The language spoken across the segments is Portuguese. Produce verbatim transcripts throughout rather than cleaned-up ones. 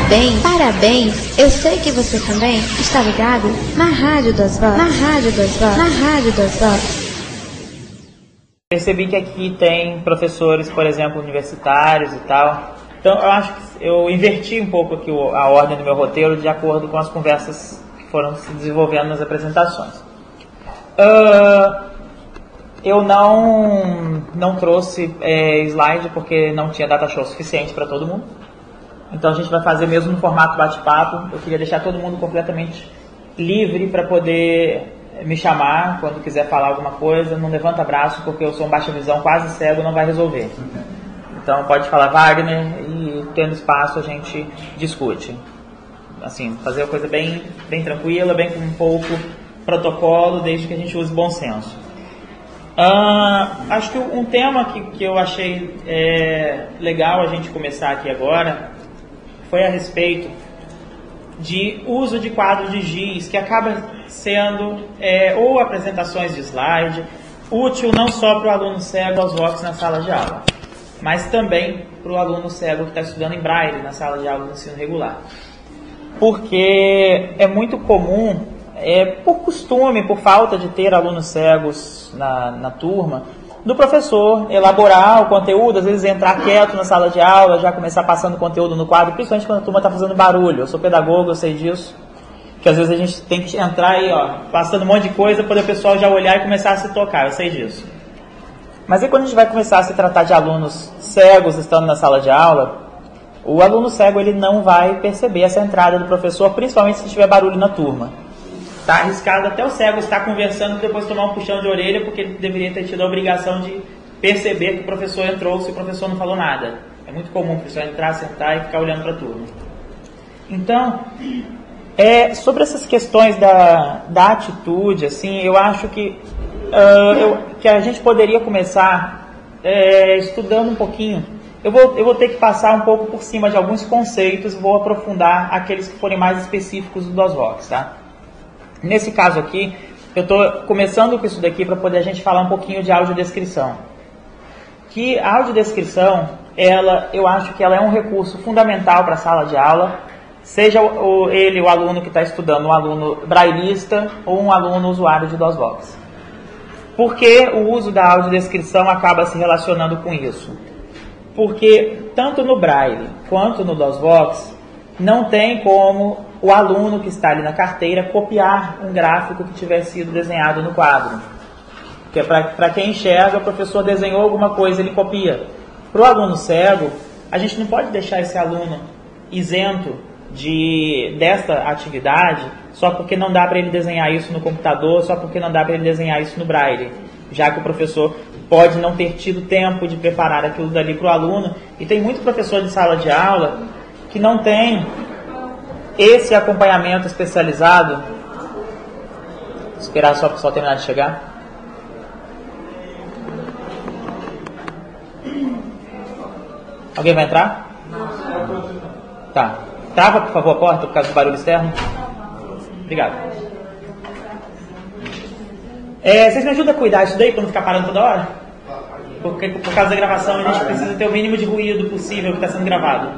Parabéns, parabéns. Eu sei que você também está ligado na Rádio das Vozes, na Rádio das Vozes, na Rádio das Vozes. Percebi que aqui tem professores, por exemplo, universitários e tal. Então eu acho que eu inverti um pouco aqui a ordem do meu roteiro de acordo com as conversas que foram se desenvolvendo nas apresentações. Uh, eu não, não trouxe é, slide porque não tinha data show suficiente para todo mundo. Então a gente vai fazer mesmo no formato bate-papo. Eu queria deixar todo mundo completamente livre para poder me chamar quando quiser falar alguma coisa. Não levanta braço porque eu sou um baixa visão quase cego, não vai resolver. Então pode falar Wagner e tendo espaço a gente discute. Assim, fazer a coisa bem, bem tranquila, bem com um pouco protocolo, desde que a gente use bom senso. Uh, acho que um tema que, que eu achei é, legal a gente começar aqui agora foi a respeito de uso de quadro de giz, que acaba sendo é, ou apresentações de slide, útil não só para o aluno cego aos vox na sala de aula, mas também para o aluno cego que está estudando em braille na sala de aula do ensino regular. Porque é muito comum, é, por costume, por falta de ter alunos cegos na, na turma, do professor elaborar o conteúdo, às vezes entrar quieto na sala de aula, já começar passando conteúdo no quadro, principalmente quando a turma está fazendo barulho. Eu sou pedagogo, eu sei disso, que às vezes a gente tem que entrar aí, ó, passando um monte de coisa para o pessoal já olhar e começar a se tocar, eu sei disso. Mas aí quando a gente vai começar a se tratar de alunos cegos estando na sala de aula, o aluno cego ele não vai perceber essa entrada do professor, principalmente se tiver barulho na turma. Está arriscado até o cego estar conversando e depois tomar um puxão de orelha, porque ele deveria ter tido a obrigação de perceber que o professor entrou se o professor não falou nada. É muito comum o professor entrar, sentar e ficar olhando para a turma. Então, é, sobre essas questões da, da atitude, assim, eu acho que, uh, eu, que a gente poderia começar é, estudando um pouquinho. Eu vou, eu vou ter que passar um pouco por cima de alguns conceitos e vou aprofundar aqueles que forem mais específicos do DOSVox, tá? Nesse caso aqui, eu estou começando com isso daqui para poder a gente falar um pouquinho de audiodescrição. Que a audiodescrição, ela, eu acho que ela é um recurso fundamental para a sala de aula, seja o, ele, o aluno que está estudando, um aluno braillista ou um aluno usuário de DOSVox. Por que o uso da audiodescrição acaba se relacionando com isso? Porque tanto no braille quanto no DOSVox, não tem como o aluno que está ali na carteira copiar um gráfico que tiver sido desenhado no quadro. Porque para quem enxerga, o professor desenhou alguma coisa, ele copia. Para o aluno cego, a gente não pode deixar esse aluno isento de, desta atividade só porque não dá para ele desenhar isso no computador, só porque não dá para ele desenhar isso no braille, já que o professor pode não ter tido tempo de preparar aquilo dali para o aluno. E tem muito professor de sala de aula que não tem esse acompanhamento especializado. Vou esperar só para o pessoal terminar de chegar. Alguém vai entrar? Tá. Trava, por favor, a porta por causa do barulho externo. Obrigado. É, vocês me ajudam a cuidar disso daí para não ficar parando toda hora? Porque por causa da gravação a gente precisa ter o mínimo de ruído possível que está sendo gravado.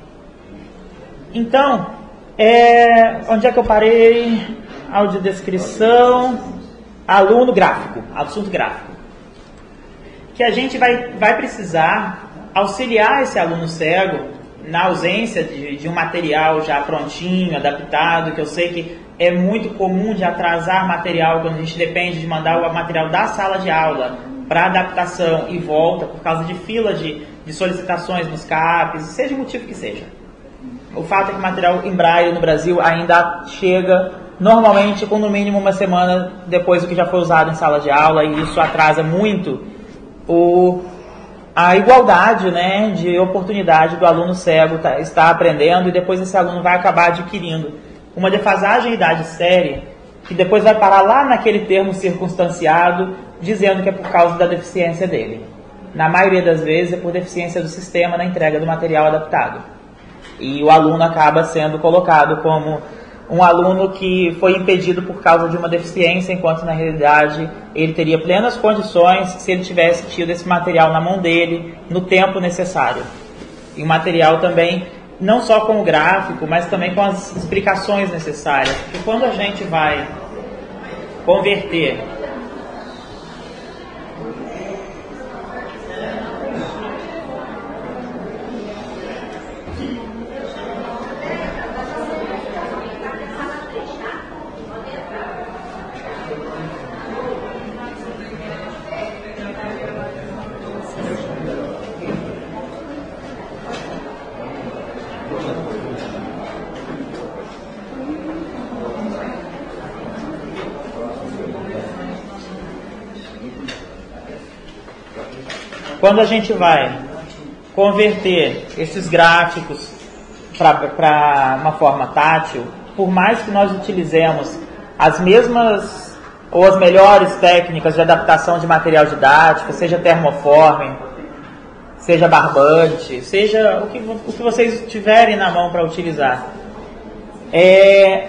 Então, é, onde é que eu parei? Audiodescrição, aluno gráfico, assunto gráfico. Que a gente vai, vai precisar auxiliar esse aluno cego na ausência de, de um material já prontinho, adaptado, que eu sei que é muito comum de atrasar material quando a gente depende de mandar o material da sala de aula para adaptação e volta por causa de fila de, de solicitações nos CAPs, seja o motivo que seja. O fato é que o material em braille no Brasil ainda chega normalmente com no mínimo uma semana depois do que já foi usado em sala de aula, e isso atrasa muito o, a igualdade, né, de oportunidade do aluno cego tá, estar aprendendo, e depois esse aluno vai acabar adquirindo uma defasagem de idade séria, que depois vai parar lá naquele termo circunstanciado, dizendo que é por causa da deficiência dele. Na maioria das vezes é por deficiência do sistema na entrega do material adaptado. E o aluno acaba sendo colocado como um aluno que foi impedido por causa de uma deficiência, enquanto na realidade ele teria plenas condições se ele tivesse tido esse material na mão dele, no tempo necessário. E o material também não só com o gráfico, mas também com as explicações necessárias. Porque quando a gente vai converter Quando a gente vai converter esses gráficos para uma forma tátil, por mais que nós utilizemos as mesmas ou as melhores técnicas de adaptação de material didático, seja termoforme, seja barbante, seja o que, o que vocês tiverem na mão para utilizar. É...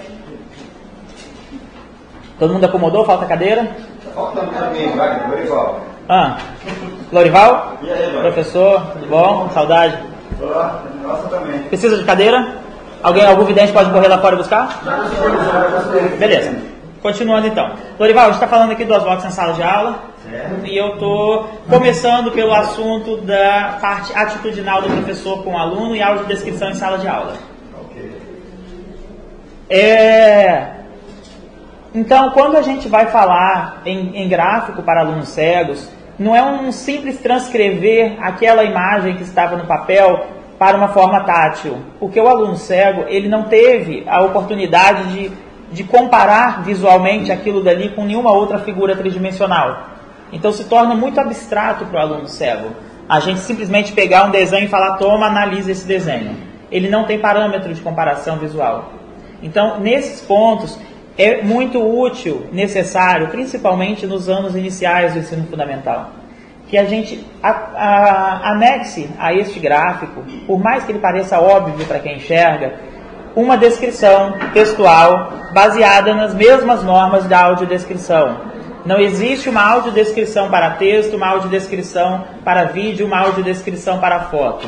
Todo mundo acomodou? Falta cadeira? Falta também, vai, Lorival. Ah, Lorival? E aí, mano? Professor, tudo bom? Saudade. Olá, nossa também. Precisa de cadeira? Alguém, algum vidente pode correr lá fora e buscar? Beleza. Continuando então. Lorival, a gente está falando aqui do Oswaldo em sala de aula. Certo. E eu estou começando pelo assunto da parte atitudinal do professor com o aluno e audiodescrição em sala de aula. Ok. É... Então, quando a gente vai falar em, em gráfico para alunos cegos, não é um simples transcrever aquela imagem que estava no papel para uma forma tátil, porque o aluno cego ele não teve a oportunidade de, de comparar visualmente aquilo dali com nenhuma outra figura tridimensional. Então se torna muito abstrato para o aluno cego a gente simplesmente pegar um desenho e falar, toma, analisa esse desenho. Ele não tem parâmetro de comparação visual. Então, nesses pontos, é muito útil, necessário, principalmente nos anos iniciais do ensino fundamental, que a gente a, a, anexe a este gráfico, por mais que ele pareça óbvio para quem enxerga, uma descrição textual baseada nas mesmas normas da audiodescrição. Não existe uma audiodescrição para texto, uma audiodescrição para vídeo, uma audiodescrição para foto.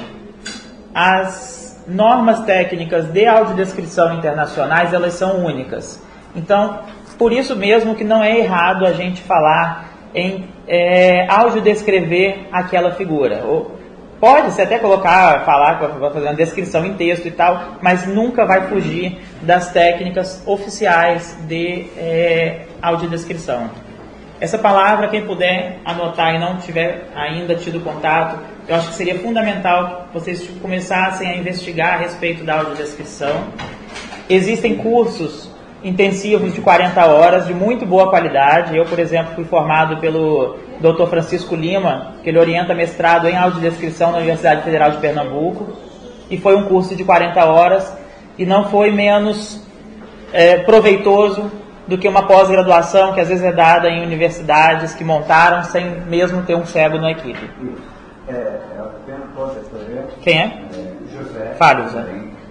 As normas técnicas de audiodescrição internacionais, elas são únicas. Então, por isso mesmo que não é errado a gente falar em é, audiodescrever aquela figura. Ou, pode-se até colocar, falar, fazer uma descrição em texto e tal, mas nunca vai fugir das técnicas oficiais de é, audiodescrição. Essa palavra, quem puder anotar e não tiver ainda tido contato, eu acho que seria fundamental que vocês começassem a investigar a respeito da audiodescrição. Existem cursos intensivos de quarenta horas, de muito boa qualidade. Eu, por exemplo, fui formado pelo doutor Francisco Lima, que ele orienta mestrado em audiodescrição na Universidade Federal de Pernambuco, e foi um curso de quarenta horas, e não foi menos é, proveitoso do que uma pós-graduação que às vezes é dada em universidades que montaram sem mesmo ter um cego na equipe. É, é apenas professor. Quem é? É José. Fale, José.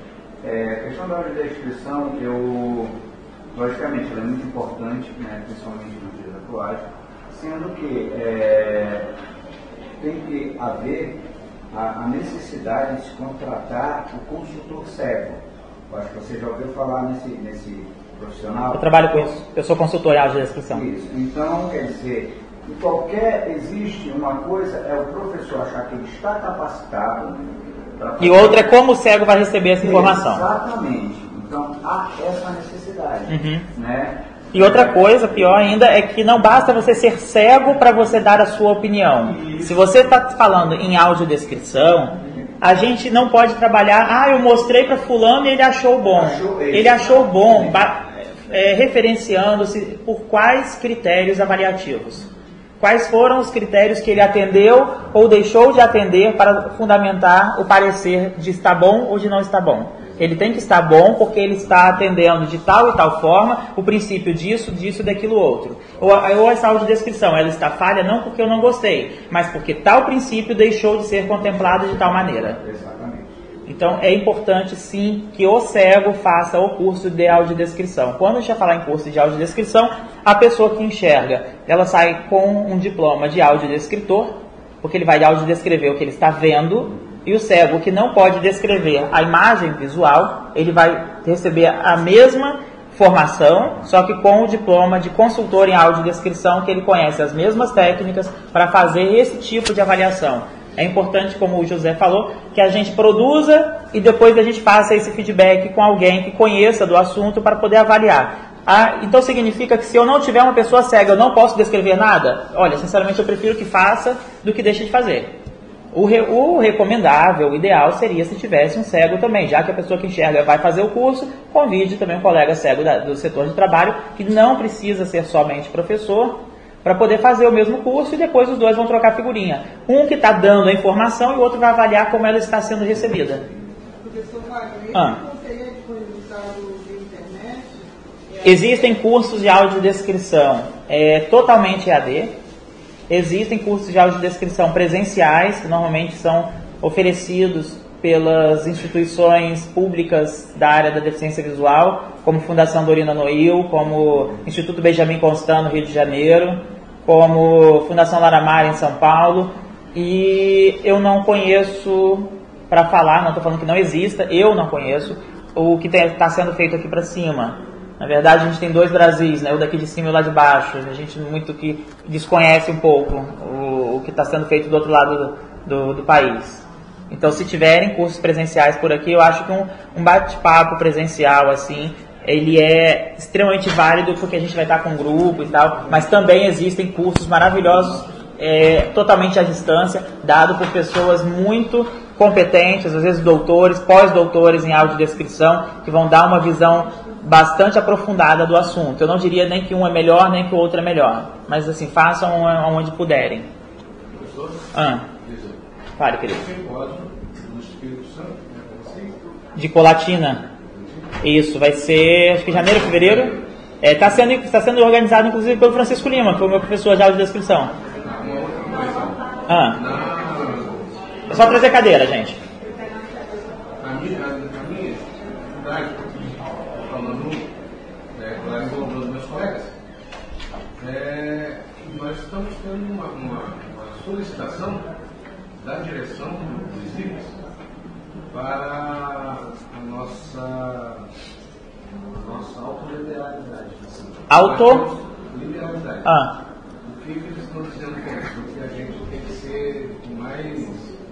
É, a questão da audiodescrição, eu, logicamente, ela é muito importante, né, principalmente nos dias atuais, sendo que é, tem que haver a, a necessidade de se contratar o consultor cego. Eu acho que você já ouviu falar nesse, nesse profissional. Eu trabalho com isso. Eu sou consultor em audiodescrição. Isso. Então, quer dizer, em qualquer, existe uma coisa, é o professor achar que ele está capacitado. E outra é como o cego vai receber essa informação. Exatamente. Então, há essa necessidade. Uhum. Né? E outra coisa, pior ainda, é que não basta você ser cego para você dar a sua opinião. Se você está falando em audiodescrição, a gente não pode trabalhar, ah, eu mostrei para fulano e ele achou bom. Ele achou bom, é, referenciando-se por quais critérios avaliativos. Quais foram os critérios que ele atendeu ou deixou de atender para fundamentar o parecer de estar bom ou de não estar bom. Ele tem que estar bom porque ele está atendendo de tal e tal forma o princípio disso, disso, daquilo outro. Ou, ou essa audiodescrição, ela está falha não porque eu não gostei, mas porque tal princípio deixou de ser contemplado de tal maneira. Exatamente. Então é importante sim que o cego faça o curso de audiodescrição. Quando a gente vai falar em curso de audiodescrição, a pessoa que enxerga, ela sai com um diploma de audiodescritor, porque ele vai audiodescrever o que ele está vendo, E o cego que não pode descrever a imagem visual, ele vai receber a mesma formação, só que com o diploma de consultor em audiodescrição, que ele conhece as mesmas técnicas para fazer esse tipo de avaliação. É importante, como o José falou, que a gente produza e depois a gente faça esse feedback com alguém que conheça do assunto para poder avaliar. Ah, então significa que se eu não tiver uma pessoa cega, eu não posso descrever nada? Olha, sinceramente eu prefiro que faça do que deixe de fazer. O, re, o recomendável, o ideal seria se tivesse um cego também, já que a pessoa que enxerga vai fazer o curso, convide também um colega cego da, do setor de trabalho, que não precisa ser somente professor, para poder fazer o mesmo curso e depois os dois vão trocar figurinha. Um que está dando a informação e o outro vai avaliar como ela está sendo recebida. Professor Wagner, ah. não seria disponibilizado na internet? Existem cursos de audiodescrição é, totalmente E A D. Existem cursos de audiodescrição presenciais, que normalmente são oferecidos pelas instituições públicas da área da deficiência visual, como Fundação Dorina Noil, como Instituto Benjamin Constant, no Rio de Janeiro, como Fundação Laramar, em São Paulo. E eu não conheço, para falar, não estou falando que não exista, eu não conheço o que está sendo feito aqui para cima. Na verdade, a gente tem dois Brasis, né? O daqui de cima e o lá de baixo. A gente muito que desconhece um pouco o, o que está sendo feito do outro lado do, do, do país. Então, se tiverem cursos presenciais por aqui, eu acho que um, um bate-papo presencial, assim, ele é extremamente válido, porque a gente vai estar com um grupo e tal, mas também existem cursos maravilhosos, é, totalmente à distância, dado por pessoas muito competentes, às vezes doutores, pós-doutores em audiodescrição, que vão dar uma visão bastante aprofundada do assunto. Eu não diria nem que um é melhor, nem que o outro é melhor. Mas, assim, façam onde puderem. Professor? Ah. Fale, querido. De Colatina. Isso, vai ser, acho que janeiro, fevereiro. Está é, sendo, tá sendo organizado, inclusive, pelo Francisco Lima, que foi o meu professor de audiodescrição. Ah. É só trazer cadeira, gente. Na minha, na minha cidade, falando, né, lá envolvendo meus colegas, é, nós estamos tendo uma, uma, uma solicitação da direção dos I F Es para a nossa, a nossa autoliberalidade. Auto? Liberalidade. Ah. O que, que eles estão dizendo com isso? Que a gente tem que ser mais.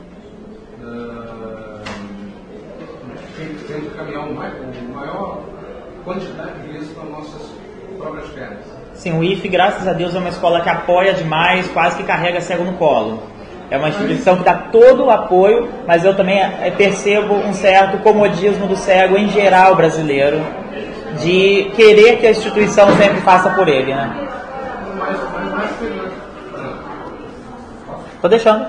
Uh, tem, tem que caminhar o mais, o maior quantidade de vezes com as nossas próprias pernas. Sim, o I F E, graças a Deus, é uma escola que apoia demais, quase que carrega cego no colo. É uma instituição que dá todo o apoio, mas eu também percebo um certo comodismo do cego em geral brasileiro, de querer que a instituição sempre faça por ele, né? Tô deixando.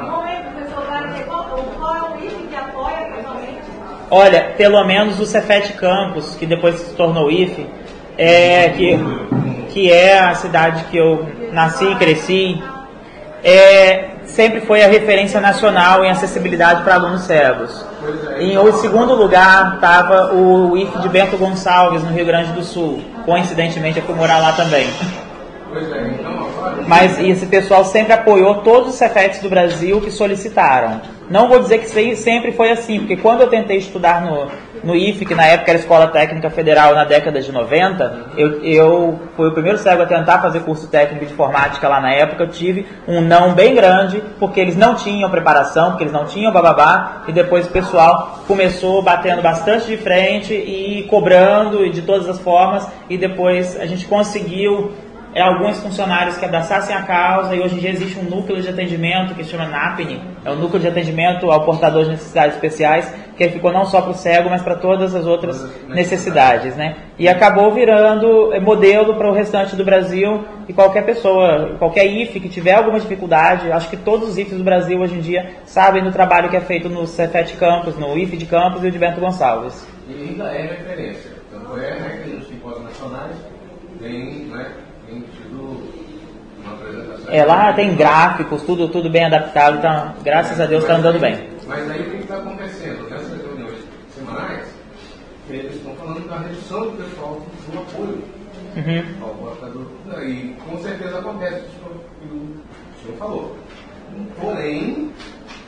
Olha, pelo menos o Cefet Campos, que depois se tornou I F E, é, que, que é a cidade que eu nasci e cresci, é, sempre foi a referência nacional em acessibilidade para alunos cegos. Em o segundo lugar estava o I F E de Bento Gonçalves, no Rio Grande do Sul. Coincidentemente, eu fui morar lá também. Mas esse pessoal sempre apoiou todos os Cefets do Brasil que solicitaram. Não vou dizer que sempre foi assim, porque quando eu tentei estudar no, no I F E, que na época era Escola Técnica Federal, na década de noventa, eu, eu fui o primeiro cego a tentar fazer curso técnico de informática lá na época. Eu tive um não bem grande, porque eles não tinham preparação, porque eles não tinham bababá, e depois o pessoal começou batendo bastante de frente e cobrando e de todas as formas, e depois a gente conseguiu é, alguns funcionários que abraçassem a causa, e hoje em dia existe um núcleo de atendimento que se chama NAPNE, é o Núcleo de Atendimento ao Portador de Necessidades Especiais, que ficou não só para o cego, mas para todas as outras necessidades, né? E acabou virando modelo para o restante do Brasil, e qualquer pessoa, qualquer I F E que tiver alguma dificuldade, acho que todos os I F Es do Brasil hoje em dia sabem do trabalho que é feito no Cefet Campus, no I F E de Campos e o de Bento Gonçalves. E ainda é referência, tanto é, né, que nos simpósios nacionais tem, né, tem tido uma apresentação. É, lá tem gráficos, tudo, tudo bem adaptado, então, graças a Deus está andando bem. Mas aí o que está acontecendo? Nessas reuniões semanais, eles estão falando da redução do pessoal do apoio uhum. ao portador. E com certeza acontece isso que o senhor falou. Porém,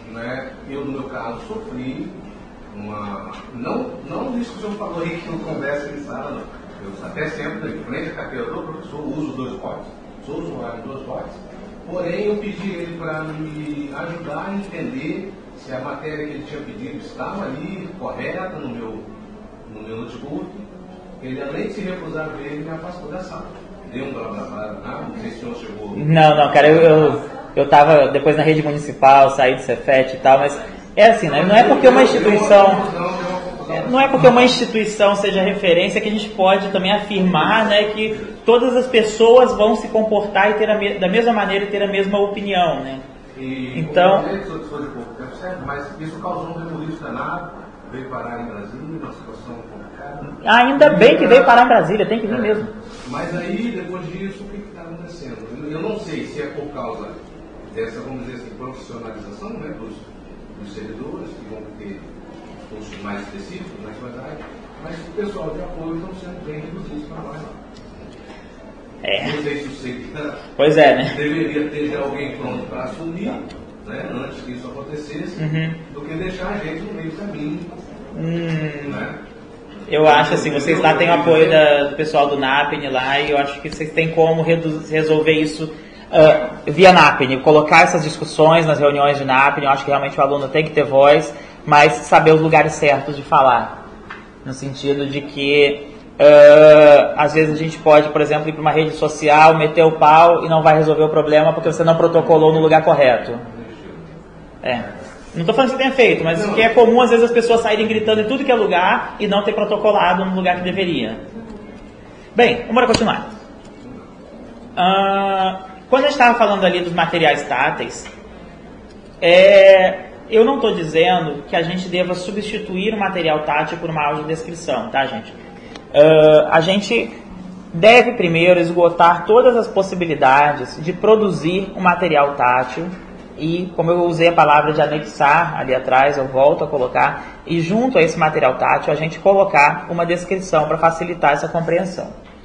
né, eu no meu caso sofri uma, não, não isso que o senhor falou aí que não conversa em sala, não. Eu até sempre, em frente à carteira do professor, uso dois votos, sou usuário de dois votos, porém eu pedi ele para me ajudar a entender se a matéria que ele tinha pedido estava ali correta no meu, no meu notebook. Ele, além de se recusar a ver, ele me afastou da sala. Deu um blá blá blá, ah, não sei se o senhor chegou. Não, não, cara, eu, eu, eu tava depois na rede municipal, saí do Cefet e tal, mas é assim, né? Não é porque uma instituição. Não é porque uma instituição seja referência que a gente pode também afirmar, né, que todas as pessoas vão se comportar e ter a me, da mesma maneira e ter a mesma opinião, né? E, então, mas isso causou um rebuliço danado, veio parar em Brasília, uma situação complicada. Ainda bem que veio parar em Brasília, tem que vir é, mesmo. Mas aí, depois disso, o que está acontecendo? Eu não sei se é por causa dessa, vamos dizer assim, profissionalização, né, dos, dos servidores, que vão ter cursos mais específicos, mais verdade, mas o pessoal de apoio estão sendo bem reduzidos para lá. É. Não sei se o segredo pois é, né? deveria ter já alguém pronto para assumir, né, antes que isso acontecesse, uhum. do que deixar a gente no meio do caminho. Hum. Né? Eu acho assim, vocês lá têm o apoio da, do pessoal do NAPEN lá, e eu acho que vocês têm como resolver isso uh, via NAPEN, colocar essas discussões nas reuniões de NAPEN. Eu acho que realmente o aluno tem que ter voz, mas saber os lugares certos de falar, no sentido de que uh, às vezes a gente pode, por exemplo, ir para uma rede social, meter o pau e não vai resolver o problema porque você não protocolou no lugar correto. É. Não estou falando que tenha feito, mas que é comum às vezes as pessoas saírem gritando em tudo que é lugar e não ter protocolado no lugar que deveria. Bem, vamos continuar. Uh, quando a gente estava falando ali dos materiais táteis, é, eu não estou dizendo que a gente deva substituir o material tátil por uma audiodescrição, tá, gente? Uh, a gente deve primeiro esgotar todas as possibilidades de produzir um material tátil. E, como eu usei a palavra de anexar ali atrás, eu volto a colocar, e junto a esse material tátil, a gente colocar uma descrição para facilitar essa compreensão.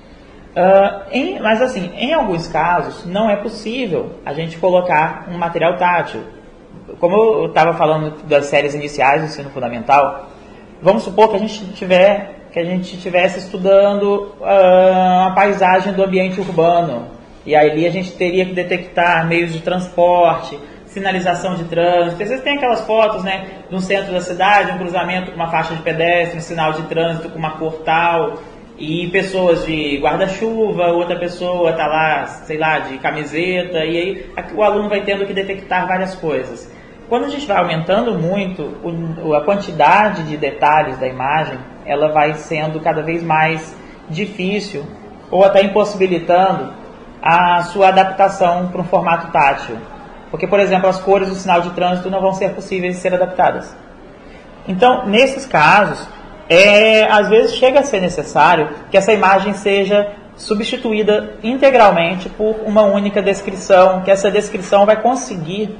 Uh, em, mas, assim, em alguns casos, não é possível a gente colocar um material tátil. Como eu estava falando das séries iniciais do ensino fundamental, vamos supor que a gente tiver, que a gente estivesse estudando uh, a paisagem do ambiente urbano, e aí a gente teria que detectar meios de transporte, sinalização de trânsito. Às vezes tem aquelas fotos, né, de um centro da cidade, um cruzamento com uma faixa de pedestre, um sinal de trânsito com uma cor tal, e pessoas de guarda-chuva, outra pessoa está lá, sei lá, de camiseta, e aí o aluno vai tendo que detectar várias coisas. Quando a gente vai aumentando muito o, a quantidade de detalhes da imagem, ela vai sendo cada vez mais difícil, ou até impossibilitando a sua adaptação para um formato tátil. Porque, por exemplo, as cores do sinal de trânsito não vão ser possíveis de ser adaptadas. Então, nesses casos, é, às vezes chega a ser necessário que essa imagem seja substituída integralmente por uma única descrição, que essa descrição vai conseguir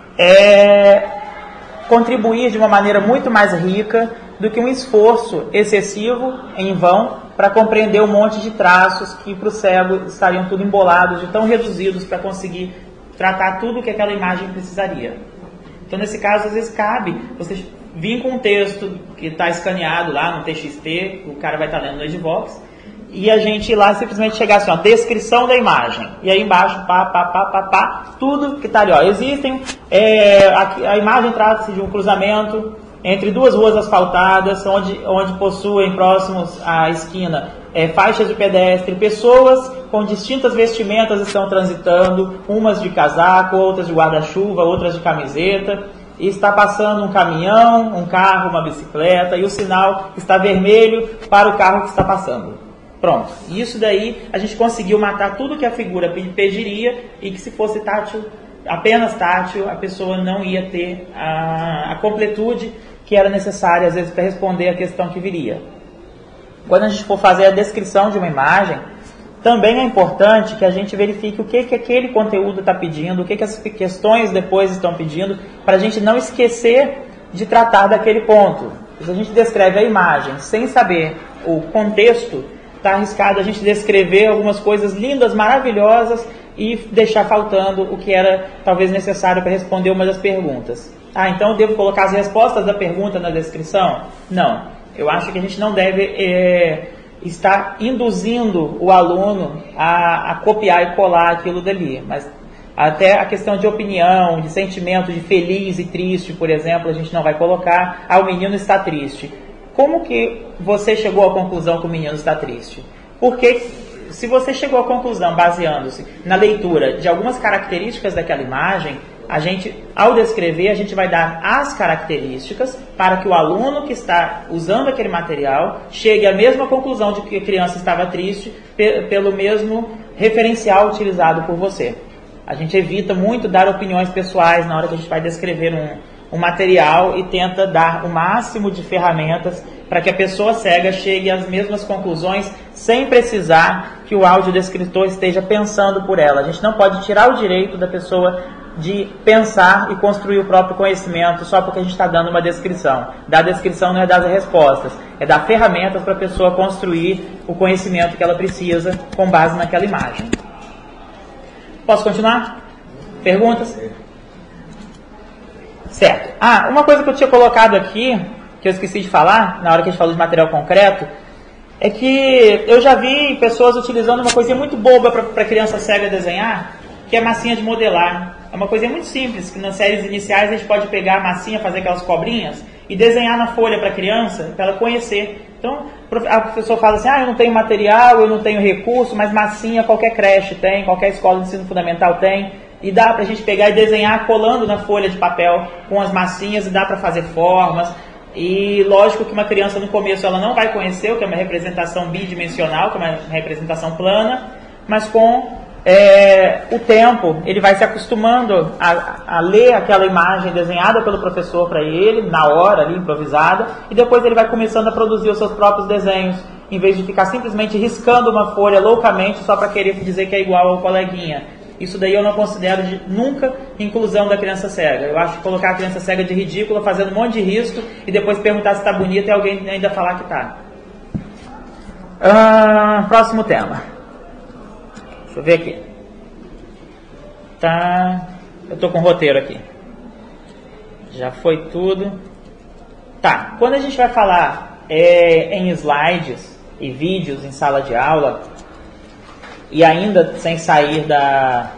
é, contribuir de uma maneira muito mais rica do que um esforço excessivo, em vão, para compreender um monte de traços que para o cego estariam tudo embolados, de tão reduzidos para conseguir tratar tudo que aquela imagem precisaria. Então, nesse caso, às vezes cabe você vir com um texto que está escaneado lá no T X T, o cara vai estar lendo no Edivox, e a gente ir lá simplesmente chegar assim, ó, descrição da imagem. E aí embaixo, pá, pá, pá, pá, pá, tudo que está ali, ó. Existem, é, a, a imagem trata-se de um cruzamento entre duas ruas asfaltadas, onde, onde possuem próximos à esquina é, faixas de pedestre, pessoas com distintas vestimentas estão transitando, umas de casaco, outras de guarda-chuva, outras de camiseta, e está passando um caminhão, um carro, uma bicicleta, e o sinal está vermelho para o carro que está passando. Pronto. Isso daí a gente conseguiu matar tudo que a figura pediria, e que se fosse tátil, apenas tátil, a pessoa não ia ter a, a completude que era necessária, às vezes, para responder a questão que viria. Quando a gente for fazer a descrição de uma imagem, também é importante que a gente verifique o que, que aquele conteúdo está pedindo, o que, que as questões depois estão pedindo, para a gente não esquecer de tratar daquele ponto. Se a gente descreve a imagem sem saber o contexto, está arriscado a gente descrever algumas coisas lindas, maravilhosas, e deixar faltando o que era talvez necessário para responder uma das perguntas. Ah, então eu devo colocar as respostas da pergunta na descrição? Não. Eu acho que a gente não deve é, estar induzindo o aluno a, a copiar e colar aquilo dali. Mas até a questão de opinião, de sentimento de feliz e triste, por exemplo, a gente não vai colocar. Ah, o menino está triste. Como que você chegou à conclusão que o menino está triste? Porque se você chegou à conclusão baseando-se na leitura de algumas características daquela imagem, a gente, ao descrever, a gente vai dar as características para que o aluno que está usando aquele material chegue à mesma conclusão de que a criança estava triste pe- pelo mesmo referencial utilizado por você. A gente evita muito dar opiniões pessoais na hora que a gente vai descrever um, um material e tenta dar o máximo de ferramentas para que a pessoa cega chegue às mesmas conclusões sem precisar que o audiodescritor esteja pensando por ela. A gente não pode tirar o direito da pessoa de pensar e construir o próprio conhecimento só porque a gente está dando uma descrição. Dar descrição não é dar as respostas, é dar ferramentas para a pessoa construir o conhecimento que ela precisa com base naquela imagem. Posso continuar? Perguntas? Certo. Ah, uma coisa que eu tinha colocado aqui, que eu esqueci de falar, na hora que a gente falou de material concreto, é que eu já vi pessoas utilizando uma coisinha muito boba para a criança cega desenhar, que é massinha de modelar. É uma coisa muito simples, que nas séries iniciais a gente pode pegar a massinha, fazer aquelas cobrinhas e desenhar na folha para a criança, para ela conhecer. Então, a professora fala assim, ah, eu não tenho material, eu não tenho recurso, mas massinha qualquer creche tem, qualquer escola de ensino fundamental tem, e dá para a gente pegar e desenhar colando na folha de papel com as massinhas, e dá para fazer formas. E lógico que uma criança no começo ela não vai conhecer o que é uma representação bidimensional, que é uma representação plana, mas com É, o tempo, ele vai se acostumando a, a ler aquela imagem desenhada pelo professor para ele, na hora, ali, improvisada, e depois ele vai começando a produzir os seus próprios desenhos, em vez de ficar simplesmente riscando uma folha loucamente só para querer dizer que é igual ao coleguinha. Isso daí eu não considero de, nunca inclusão da criança cega. Eu acho que colocar a criança cega de ridícula, fazendo um monte de risco, e depois perguntar se está bonita e alguém ainda falar que está. Ah, próximo tema. Deixa eu ver aqui. Tá. Eu tô com o roteiro aqui. Já foi tudo. Tá. Quando a gente vai falar é, em slides e vídeos em sala de aula, e ainda sem sair da.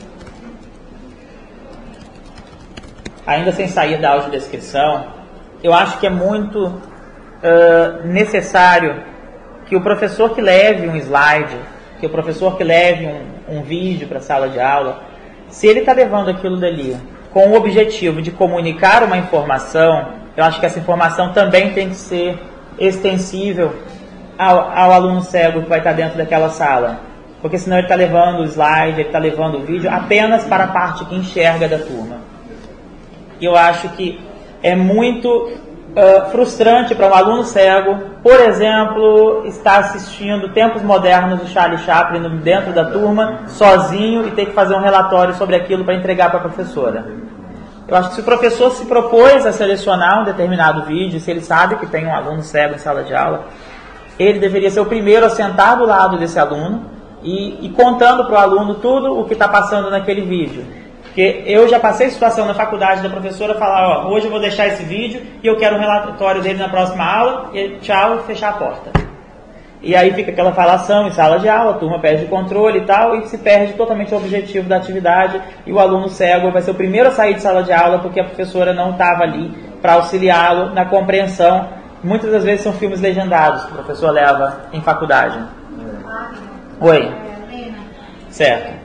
Ainda sem sair da audiodescrição, eu acho que é muito uh, necessário que o professor que leve um slide, que o professor que leve um, um vídeo para a sala de aula, se ele está levando aquilo dali com o objetivo de comunicar uma informação, eu acho que essa informação também tem que ser extensível ao, ao aluno cego que vai estar dentro daquela sala. Porque senão ele está levando o slide, ele está levando o vídeo apenas para a parte que enxerga da turma. E eu acho que é muito Uh, frustrante para um aluno cego, por exemplo, estar assistindo Tempos Modernos do Charlie Chaplin dentro da turma, sozinho, e ter que fazer um relatório sobre aquilo para entregar para a professora. Eu acho que se o professor se propôs a selecionar um determinado vídeo, se ele sabe que tem um aluno cego em sala de aula, ele deveria ser o primeiro a sentar do lado desse aluno e, e contando para o aluno tudo o que está passando naquele vídeo. Porque eu já passei situação na faculdade da professora falar, ó, hoje eu vou deixar esse vídeo e eu quero um relatório dele na próxima aula, e tchau, fechar a porta. E aí fica aquela falação em sala de aula, a turma perde o controle e tal, e se perde totalmente o objetivo da atividade, e o aluno cego vai ser o primeiro a sair de sala de aula porque a professora não estava ali para auxiliá-lo na compreensão. Muitas das vezes são filmes legendados que o professor leva em faculdade. É. Oi. É, certo.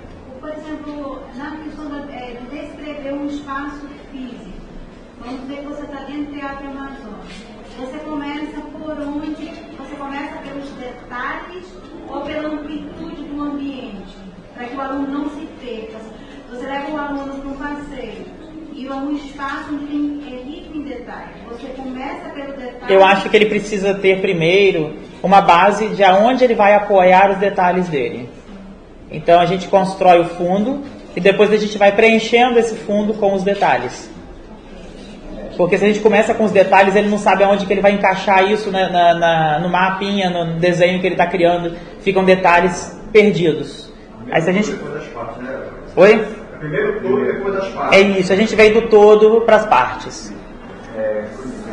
Vamos dizer que você está dentro do Teatro Amazonas. Você começa por onde? Você começa pelos detalhes ou pela amplitude do ambiente? Para que o aluno não se perca. Você leva o aluno para um passeio e é um espaço onde é rico em detalhes. Você começa pelo detalhe. Eu acho que ele precisa ter primeiro uma base de aonde ele vai apoiar os detalhes dele. Então a gente constrói o fundo e depois a gente vai preenchendo esse fundo com os detalhes. Porque se a gente começa com os detalhes, ele não sabe aonde que ele vai encaixar isso na, na, na, no mapinha, no desenho que ele está criando. Ficam detalhes perdidos. Aí se a gente... Oi? Primeiro o todo e depois as partes. É isso, a gente veio do todo para as partes. É,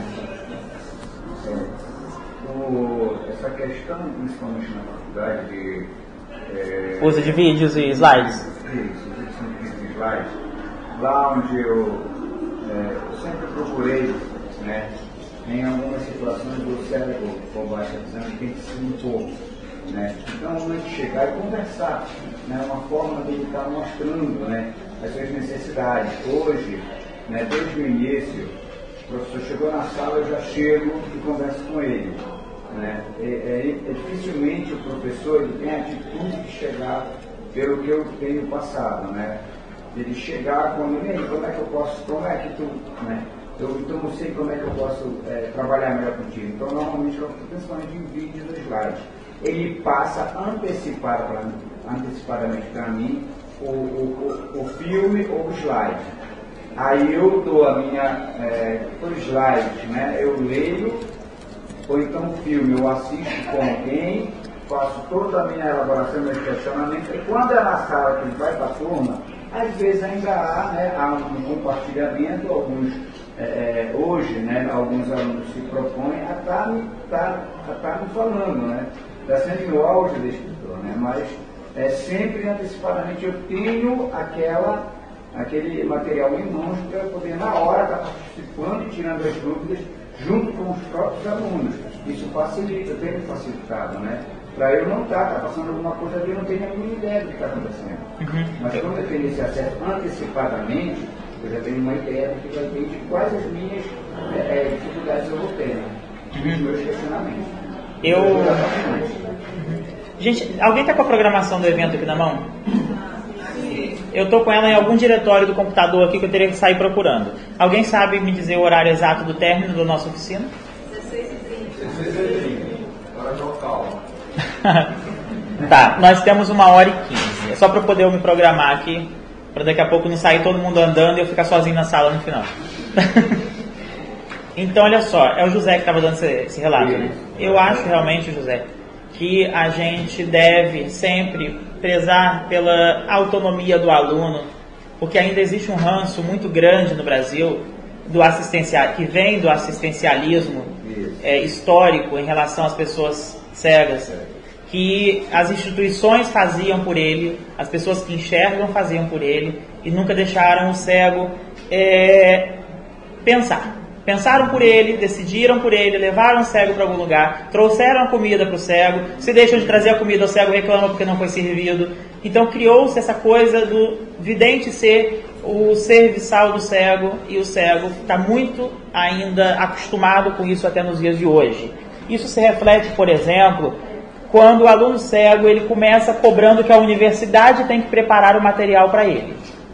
o, essa questão, principalmente na faculdade, de... É, uso de vídeos e slides. Isso, edição de vídeos e slides. Lá onde eu, é, eu sempre procurei, né, em algumas situações do cérebro com baixa visão, tem que se impor. Né? Então, a gente chegar e conversar, né? Uma forma de ele estar mostrando, né, as suas necessidades. Hoje, né, desde o início, o professor chegou na sala, eu já chego e converso com ele. Né? É, é, é, dificilmente o professor ele tem a atitude de chegar pelo que eu tenho passado. Né? Ele chegar com ele, como é que eu posso, como é que tu... Né? Eu então não sei como é que eu posso é, trabalhar melhor contigo. Então, normalmente, eu, principalmente em vídeos e slides, ele passa antecipado pra, antecipadamente para mim o, o, o, o filme ou o slide. Aí eu dou a minha, é, o slide, né? Eu leio, ou então o filme eu assisto com alguém, faço toda a minha elaboração, meu questionamento, e quando é na sala que ele vai para a turma, às vezes ainda há, né, há um compartilhamento, alguns, é, hoje, né, alguns alunos se propõem a estar tá, tá, tá me falando, né? Está sendo o auge do escritor, né? Mas é, sempre antecipadamente eu tenho aquela, aquele material em mãos para eu poder, na hora, estar participando e tirando as dúvidas junto com os próprios alunos. Isso facilita, tem me facilitado, né? Para eu não estar tá passando alguma coisa ali, eu não tenho nenhuma ideia do que está acontecendo. Uhum. Mas quando eu tenho esse acesso antecipadamente, eu já tenho uma ideia do que vai ter, de quais as minhas é, é, dificuldades eu vou ter, né? Uhum. Os meus questionamentos. Eu... Gente, alguém está com a programação do evento aqui na mão? Eu estou com ela em algum diretório do computador aqui que eu teria que sair procurando. Alguém sabe me dizer o horário exato do término da nossa oficina? dezesseis e trinta. Hora local. Tá, nós temos uma hora e quinze. É só para eu poder eu me programar aqui, para daqui a pouco não sair todo mundo andando e eu ficar sozinho na sala no final. Então, olha só, é o José que estava dando esse, esse relato, né? Eu acho realmente, José, que a gente deve sempre prezar pela autonomia do aluno, porque ainda existe um ranço muito grande no Brasil do assistencial, que vem do assistencialismo é, histórico em relação às pessoas cegas, que as instituições faziam por ele, as pessoas que enxergam faziam por ele e nunca deixaram o cego é, pensar. Pensaram por ele, decidiram por ele, levaram o cego para algum lugar, trouxeram a comida para o cego, se deixam de trazer a comida, o cego reclama porque não foi servido. Então criou-se essa coisa do vidente ser o serviçal do cego, e o cego está muito ainda acostumado com isso até nos dias de hoje. Isso se reflete, por exemplo, quando o aluno cego ele começa cobrando que a universidade tem que preparar o material para ele.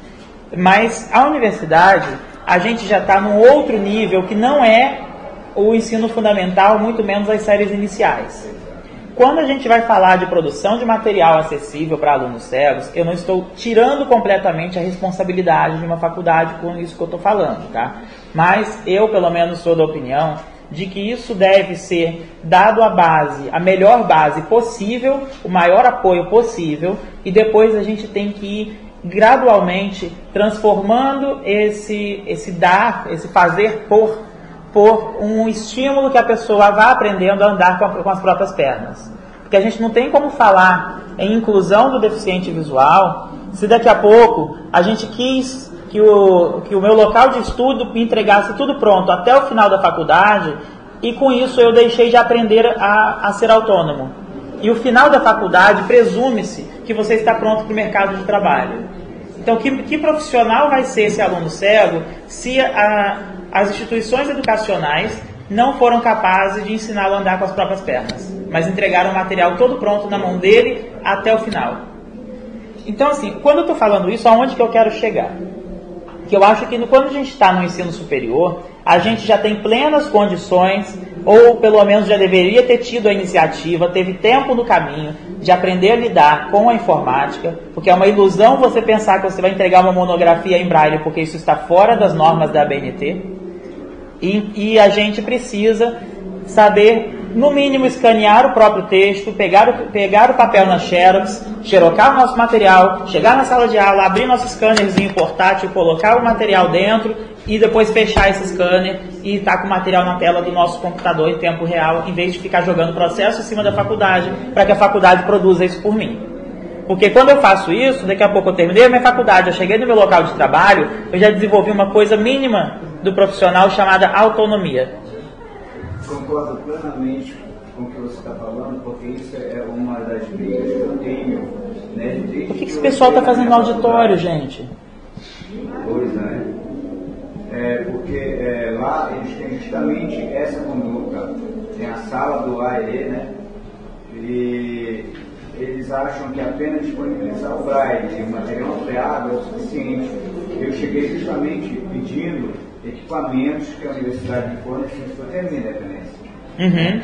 Mas a universidade... a gente já está num outro nível que não é o ensino fundamental, muito menos as séries iniciais. Quando a gente vai falar de produção de material acessível para alunos cegos, eu não estou tirando completamente a responsabilidade de uma faculdade com isso que eu estou falando, tá? Mas eu, pelo menos, sou da opinião de que isso deve ser dado a base, a melhor base possível, o maior apoio possível, e depois a gente tem que ir gradualmente transformando esse, esse dar, esse fazer por, por um estímulo que a pessoa vá aprendendo a andar com, a, com as próprias pernas. Porque a gente não tem como falar em inclusão do deficiente visual se daqui a pouco a gente quis que o, que o meu local de estudo me entregasse tudo pronto até o final da faculdade e com isso eu deixei de aprender a, a ser autônomo. E o final da faculdade presume-se que você está pronto para o mercado de trabalho. Então, que, que profissional vai ser esse aluno cego se a, as instituições educacionais não foram capazes de ensiná-lo a andar com as próprias pernas, mas entregaram o material todo pronto na mão dele até o final? Então, assim, quando eu estou falando isso, aonde que eu quero chegar? Que eu acho que quando a gente está no ensino superior, a gente já tem plenas condições, ou pelo menos já deveria ter tido a iniciativa, teve tempo no caminho de aprender a lidar com a informática, porque é uma ilusão você pensar que você vai entregar uma monografia em braille, porque isso está fora das normas da A B N T, e, e a gente precisa saber no mínimo, escanear o próprio texto, pegar o, pegar o papel na Xerox, xerocar o nosso material, chegar na sala de aula, abrir nosso scannerzinho portátil, colocar o material dentro e depois fechar esse scanner e estar com o material na tela do nosso computador em tempo real, em vez de ficar jogando processo em cima da faculdade, para que a faculdade produza isso por mim. Porque quando eu faço isso, daqui a pouco eu terminei a minha faculdade, eu cheguei no meu local de trabalho, eu já desenvolvi uma coisa mínima do profissional chamada autonomia. Concordo plenamente com o que você está falando, porque isso é uma das brigas que eu tenho. Né, Por que, que esse pessoal está fazendo no auditório, gente? Pois é. É porque é, lá eles têm justamente essa conduta. Tem a sala do A E E, né? E eles acham que apenas disponibilizar o braille e o material ampliado é o suficiente. Eu cheguei justamente pedindo equipamentos que a Universidade de forneceu para ter minha independência. Uhum.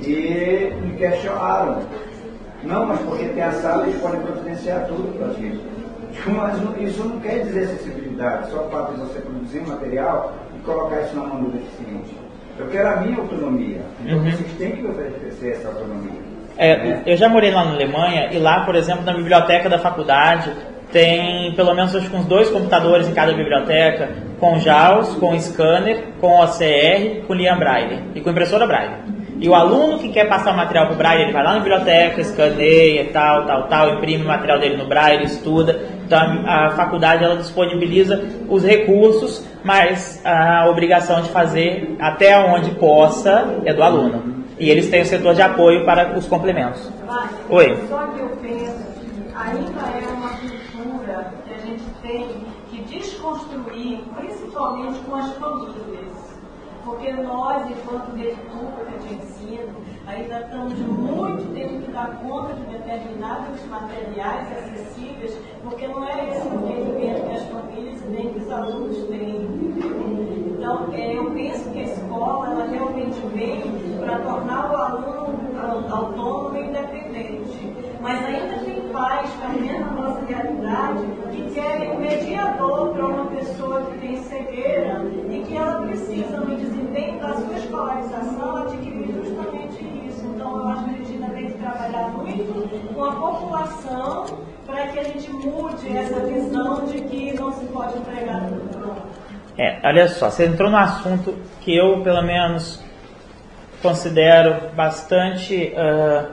E me questionaram. Não, mas porque tem a sala, eles podem providenciar tudo para ti. Mas isso não quer dizer acessibilidade, só o fato de você produzir material e colocar isso na mão do deficiente. Eu quero a minha autonomia. Então uhum. vocês têm que me oferecer essa autonomia. É, né? Eu já morei lá na Alemanha e lá, por exemplo, na biblioteca da faculdade tem pelo menos acho que uns dois computadores em cada biblioteca, com JAWS, com scanner, com O C R, com linha Braille e com impressora Braille. E o aluno que quer passar o material para o Braille, ele vai lá na biblioteca, escaneia, tal, tal, tal, imprime o material dele no Braille, estuda. Então a, a faculdade ela disponibiliza os recursos, mas a obrigação de fazer até onde possa é do aluno. E eles têm o setor de apoio para os complementos. Mas, Oi. Só que eu penso que ainda é uma cultura que a gente tem que desconstruir, principalmente com as famílias. Porque nós, enquanto rede pública de ensino, ainda estamos muito tendo que dar conta de determinados materiais acessíveis, porque não é esse o entendimento que as famílias e nem que os alunos têm. Então, é, eu penso que a escola ela realmente veio para tornar o aluno autônomo e independente. Mas ainda tem pais, fazendo a nossa realidade, que querem um mediador para uma pessoa que tem cegueira e que ela precisa, no desempenho da sua escolarização, adquirir justamente isso. Então, eu acho que a gente ainda tem que trabalhar muito com a população para que a gente mude essa visão de que não se pode entregar tudo pronto. É, olha só, você entrou num assunto que eu, pelo menos, considero bastante uh,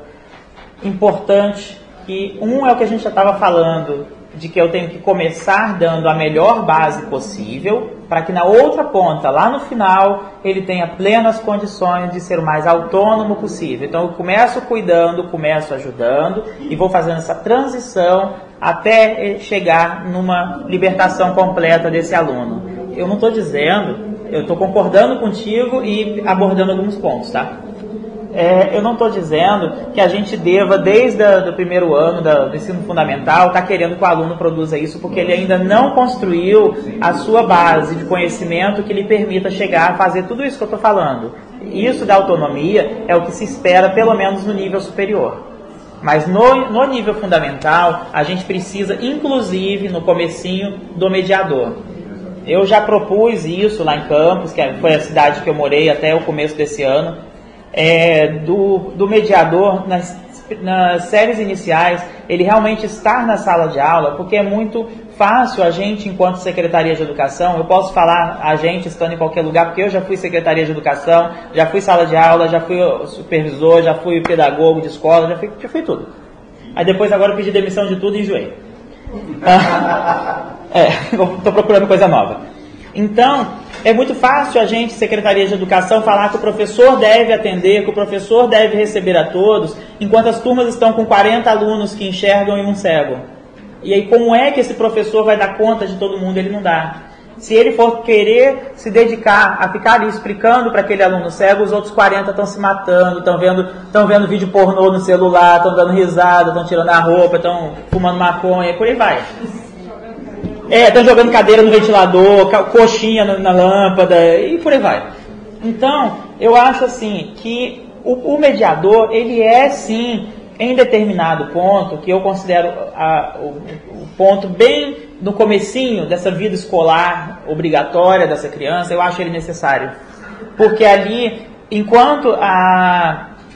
importante, que um é o que a gente já estava falando, de que eu tenho que começar dando a melhor base possível, para que na outra ponta, lá no final, ele tenha plenas condições de ser o mais autônomo possível. Então eu começo cuidando, começo ajudando, e vou fazendo essa transição até chegar numa libertação completa desse aluno. Eu não estou dizendo, eu estou concordando contigo e abordando alguns pontos, tá? É, eu não estou dizendo que a gente deva, desde o primeiro ano da, do ensino fundamental, estar tá querendo que o aluno produza isso, porque ele ainda não construiu a sua base de conhecimento que lhe permita chegar a fazer tudo isso que eu estou falando. Isso da autonomia é o que se espera, pelo menos no nível superior. Mas no, no nível fundamental, a gente precisa, inclusive, no comecinho, do mediador. Eu já propus isso lá em Campos, que foi a cidade que eu morei até o começo desse ano, é, do, do mediador nas, nas séries iniciais, ele realmente estar na sala de aula, porque é muito fácil a gente, enquanto Secretaria de Educação, eu posso falar a gente estando em qualquer lugar, porque eu já fui Secretaria de Educação, já fui sala de aula, já fui supervisor, já fui pedagogo de escola, já fui, já fui tudo. Aí depois agora eu pedi demissão de tudo e enjoei. É, estou procurando coisa nova. Então, é muito fácil a gente, Secretaria de Educação, falar que o professor deve atender, que o professor deve receber a todos, enquanto as turmas estão com quarenta alunos que enxergam e um cego. E aí, como é que esse professor vai dar conta de todo mundo? Ele não dá. Se ele for querer se dedicar a ficar ali explicando para aquele aluno cego, os outros quarenta estão se matando, estão vendo, estão vendo vídeo pornô no celular, estão dando risada, estão tirando a roupa, estão fumando maconha, e por aí vai. É, estão jogando cadeira no ventilador, coxinha na, na lâmpada, e por aí vai. Então, eu acho assim, que o, o mediador, ele é sim, em determinado ponto, que eu considero a, o, o ponto bem no comecinho dessa vida escolar obrigatória dessa criança, eu acho ele necessário. Porque ali, enquanto a,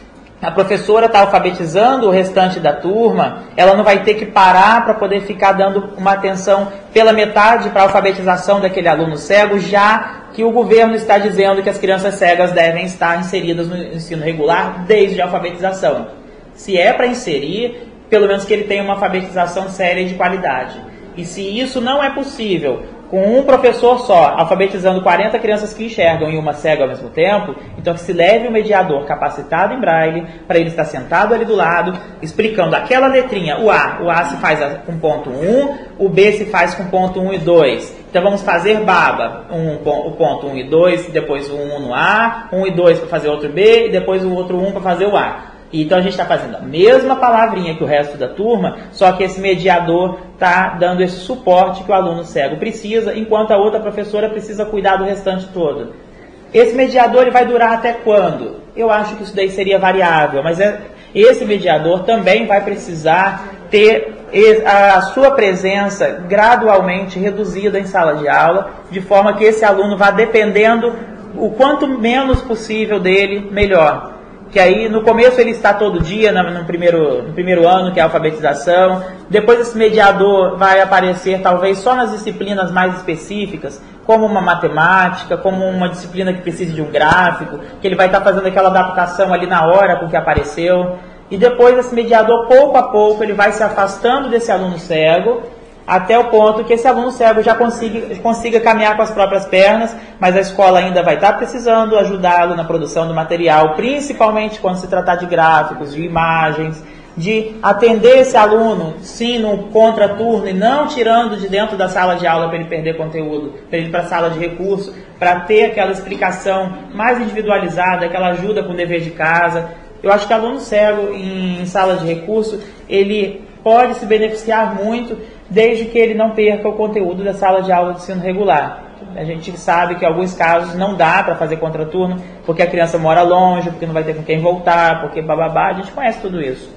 a professora está alfabetizando o restante da turma, ela não vai ter que parar para poder ficar dando uma atenção pela metade para a alfabetização daquele aluno cego, já que o governo está dizendo que as crianças cegas devem estar inseridas no ensino regular desde a alfabetização. Se é para inserir, pelo menos que ele tenha uma alfabetização séria e de qualidade. E se isso não é possível, com um professor só, alfabetizando quarenta crianças que enxergam e uma cega ao mesmo tempo, então que se leve um mediador capacitado em braille, para ele estar sentado ali do lado, explicando aquela letrinha, o A, o A se faz com ponto um, o B se faz com ponto um e dois. Então vamos fazer baba, um, o ponto um e dois, depois o um no A, um e dois para fazer outro B, e depois o outro um para fazer o A. Então a gente está fazendo a mesma palavrinha que o resto da turma, só que esse mediador está dando esse suporte que o aluno cego precisa, enquanto a outra professora precisa cuidar do restante todo. Esse mediador ele vai durar até quando? Eu acho que isso daí seria variável, mas é, esse mediador também vai precisar ter a sua presença gradualmente reduzida em sala de aula, de forma que esse aluno vá dependendo o quanto menos possível dele, melhor. Que aí no começo ele está todo dia, no, no, primeiro, no primeiro ano, que é a alfabetização. Depois esse mediador vai aparecer talvez só nas disciplinas mais específicas, como uma matemática, como uma disciplina que precise de um gráfico, que ele vai estar fazendo aquela adaptação ali na hora com o que apareceu. E depois esse mediador, pouco a pouco, ele vai se afastando desse aluno cego, até o ponto que esse aluno cego já consiga, consiga caminhar com as próprias pernas, mas a escola ainda vai estar precisando ajudá-lo na produção do material, principalmente quando se tratar de gráficos, de imagens, de atender esse aluno, sim, no contraturno, e não tirando de dentro da sala de aula para ele perder conteúdo, para ele ir para a sala de recurso, para ter aquela explicação mais individualizada, aquela ajuda com o dever de casa. Eu acho que o aluno cego em, em sala de recurso, ele pode se beneficiar muito, desde que ele não perca o conteúdo da sala de aula de ensino regular. A gente sabe que em alguns casos não dá para fazer contraturno, porque a criança mora longe, porque não vai ter com quem voltar, porque bababá, a gente conhece tudo isso.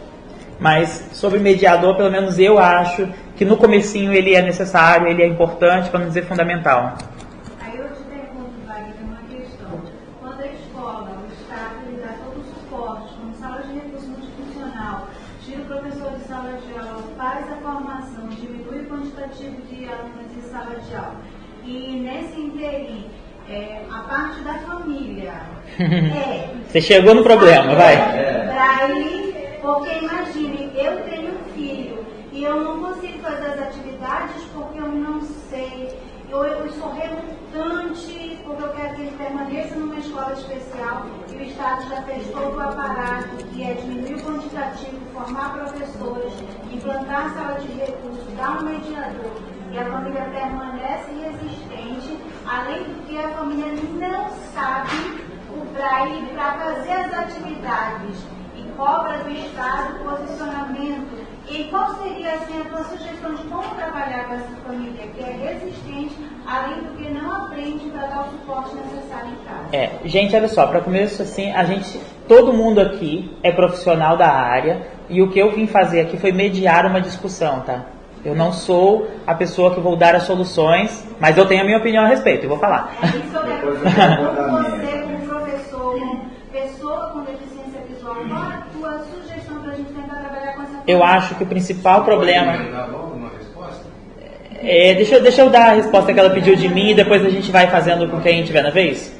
Mas sobre mediador, pelo menos eu acho que no comecinho ele é necessário, ele é importante, para não dizer fundamental. Aí eu te pergunto, Wagner, uma questão. Quando a escola, o Estado, ele dá todo o suporte, como sala de recurso multifuncional, tira o professor de sala de aula, faz a formação, diminui o quantitativo de alunos em sala de aula. E nesse interim, é, a parte da família é... Você chegou no problema, vai. Braille, porque imagine, eu tenho um filho e eu não consigo fazer as atividades porque eu não sei. Eu, eu sou relutante porque eu quero que ele permaneça numa escola especial e o Estado já fez todo o aparato, que é diminuir o quantitativo, formar professores, implantar a sala de recursos, dar um mediador, e a família permanece resistente, além do que a família não sabe o braille para fazer as atividades e cobra do Estado posicionamento. E qual seria assim, a tua sugestão de como trabalhar com essa família que é resistente, além do que não aprende para dar o suporte necessário em casa? É, gente, olha só, para começo assim, a gente, todo mundo aqui é profissional da área, e o que eu vim fazer aqui foi mediar uma discussão, tá? Eu não sou a pessoa que vou dar as soluções, mas eu tenho a minha opinião a respeito, eu vou falar. É isso que eu quero dizer. Como você, como professor, como pessoa com deficiência visual, qual a tua sugestão para a gente tentar trabalhar com essa família? Eu acho que o principal problema... É, deixa, eu, deixa eu dar a resposta que ela pediu de mim e depois a gente vai fazendo com quem tiver na vez.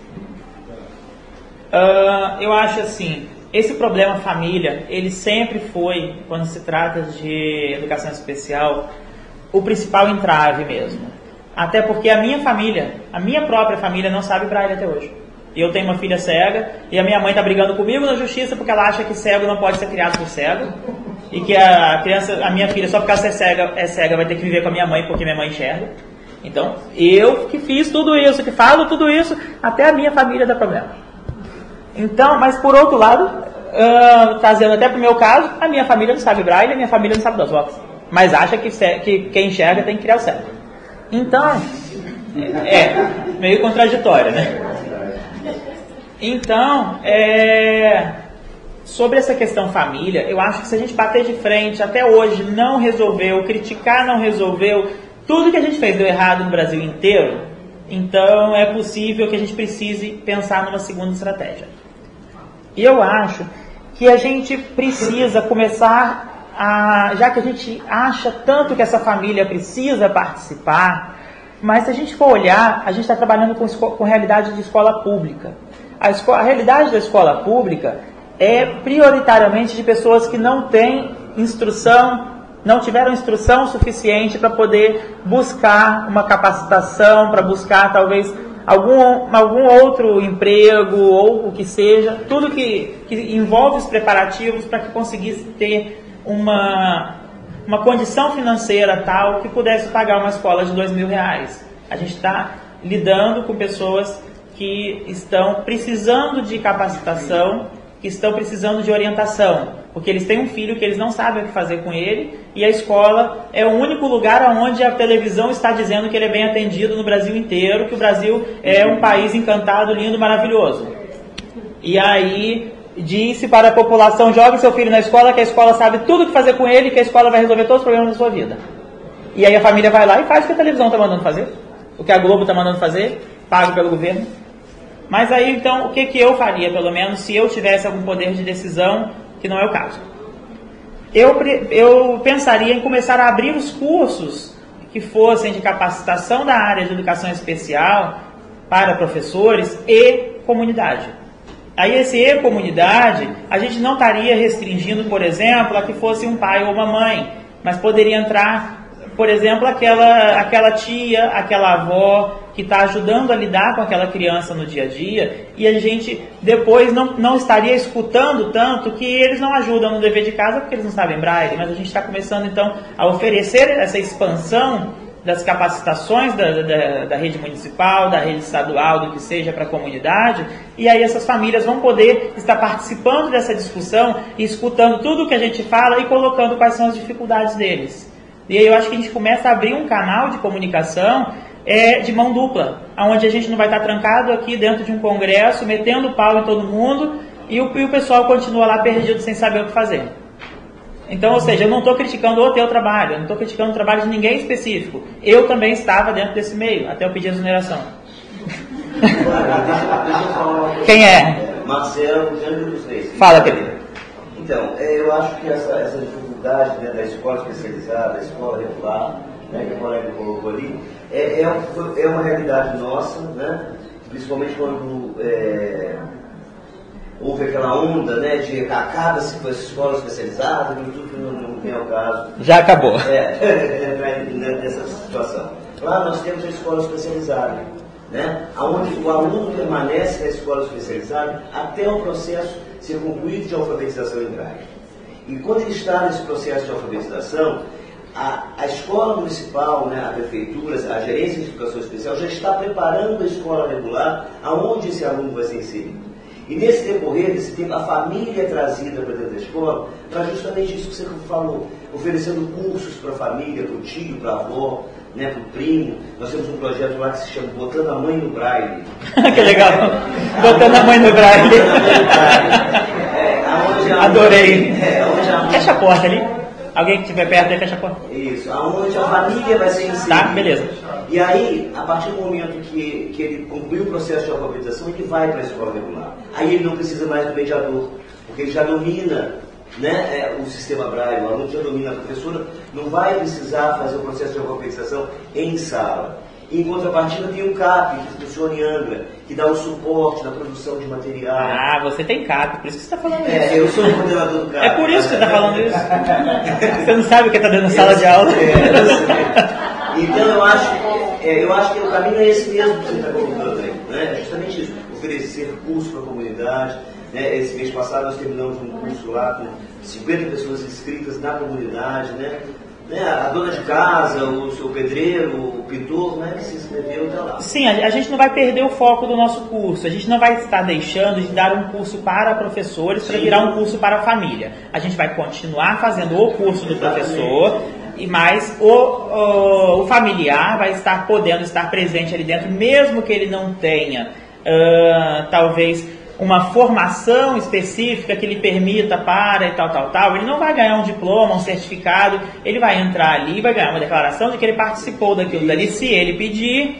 Uh, eu acho assim, esse problema família, ele sempre foi, quando se trata de educação especial, o principal entrave mesmo. Até porque a minha família, a minha própria família não sabe braille até hoje. Eu tenho uma filha cega e a minha mãe está brigando comigo na justiça porque ela acha que cego não pode ser criado por cego. E que a criança, a minha filha, só porque ela é cega, é cega, vai ter que viver com a minha mãe porque minha mãe enxerga. Então, eu que fiz tudo isso, que falo tudo isso, até a minha família dá problema. Então, mas por outro lado, uh, trazendo até pro meu caso, a minha família não sabe braille, a minha família não sabe das votos. Mas acha que, que quem enxerga tem que criar o cego. Então, é, meio contraditório, né? Então, é... sobre essa questão família, eu acho que se a gente bater de frente, até hoje não resolveu, criticar não resolveu, tudo que a gente fez deu errado no Brasil inteiro, então é possível que a gente precise pensar numa segunda estratégia. E eu acho que a gente precisa começar a, já que a gente acha tanto que essa família precisa participar, mas se a gente for olhar, a gente está trabalhando com, com realidade de escola pública. A, escola, a realidade da escola pública é prioritariamente de pessoas que não têm instrução, não tiveram instrução suficiente para poder buscar uma capacitação, para buscar talvez algum, algum outro emprego ou o que seja, tudo que, que envolve os preparativos para que conseguisse ter uma, uma condição financeira tal que pudesse pagar uma escola de dois mil reais. A gente está lidando com pessoas que estão precisando de capacitação, que estão precisando de orientação, porque eles têm um filho que eles não sabem o que fazer com ele, e a escola é o único lugar onde a televisão está dizendo que ele é bem atendido no Brasil inteiro, que o Brasil é um país encantado, lindo, maravilhoso. E aí disse para a população: jogue seu filho na escola, que a escola sabe tudo o que fazer com ele, que a escola vai resolver todos os problemas da sua vida. E aí a família vai lá e faz o que a televisão está mandando fazer, o que a Globo está mandando fazer, pago pelo governo. Mas aí, então, o que, que eu faria, pelo menos, se eu tivesse algum poder de decisão, que não é o caso? Eu, eu pensaria em começar a abrir os cursos que fossem de capacitação da área de educação especial para professores e comunidade. Aí esse e comunidade, a gente não estaria restringindo, por exemplo, a que fosse um pai ou uma mãe, mas poderia entrar, por exemplo, aquela, aquela tia, aquela avó que está ajudando a lidar com aquela criança no dia a dia, e a gente depois não, não estaria escutando tanto que eles não ajudam no dever de casa porque eles não sabem braille, mas a gente está começando então a oferecer essa expansão das capacitações da, da, da rede municipal, da rede estadual, do que seja para a comunidade, e aí essas famílias vão poder estar participando dessa discussão e escutando tudo o que a gente fala e colocando quais são as dificuldades deles. E aí eu acho que a gente começa a abrir um canal de comunicação é, de mão dupla, onde a gente não vai estar trancado aqui dentro de um congresso, metendo pau em todo mundo, e o, e o pessoal continua lá perdido sem saber o que fazer. Então, ou seja, eu não estou criticando o teu trabalho, eu não estou criticando o trabalho de ninguém específico. Eu também estava dentro desse meio, até eu pedir a exoneração. Quem é? Marcelo, Jânio dos Reis. Fala, querido. Então, eu acho que essa, essa dificuldade, né, da escola especializada, da escola regular, né, que a colega colocou ali, é, é, é uma realidade nossa, né, principalmente quando é, houve aquela onda, né, de acaba-se com as escolas especializadas, tudo que não, não vem ao caso. Já acabou. É, nessa situação. Lá nós temos a escola especializada, né, onde o aluno permanece na escola especializada até o processo ser concluído de alfabetização em braille. E quando ele está nesse processo de alfabetização, a, a escola municipal, né, a prefeitura, a gerência de educação especial já está preparando a escola regular aonde esse aluno vai ser inserido. E nesse decorrer, desse tempo, a família é trazida para dentro da escola para justamente isso que você falou, oferecendo cursos para a família, para o tio, para a avó, né, para o primo. Nós temos um projeto lá que se chama Botando a Mãe no Braille. Que legal! Botando a Mãe no Braille. É, aonde a Adorei. É, aonde a fecha a porta ali. Alguém que estiver perto aí, fecha a porta. Isso, aonde a família vai ser inserida. Tá, beleza. E aí, a partir do momento que, que ele conclui o processo de alfabetização, ele vai para a escola regular. Aí ele não precisa mais do mediador, porque ele já domina, né, é, o sistema braille, o aluno já domina, a professora não vai precisar fazer o processo de alfabetização em sala. Em contrapartida, tem um C A P que funciona em Angra, que dá o suporte na produção de material. Ah, você tem C A P, por isso que você está falando é, isso. Eu sou o coordenador do C A P. É por isso que você está falando isso. Você não sabe o que está dando na sala de aula. É, eu sei. Então, eu acho, é, eu acho que o caminho é esse mesmo que você está colocando aí. Né? É justamente isso, oferecer curso para a comunidade. Né? Esse mês passado nós terminamos um curso lá com cinquenta pessoas inscritas na comunidade, né? Né, a dona de casa, o seu pedreiro, o pintor, né, que se inscreveu até lá. Sim, a, a gente não vai perder o foco do nosso curso. A gente não vai estar deixando de dar um curso para professores para virar um curso para a família. A gente vai continuar fazendo o curso do professor, e mais o, o, o familiar vai estar podendo estar presente ali dentro, mesmo que ele não tenha, uh, talvez, uma formação específica que lhe permita para e tal, tal, tal. Ele não vai ganhar um diploma, um certificado, ele vai entrar ali e vai ganhar uma declaração de que ele participou daquilo dali, se ele pedir,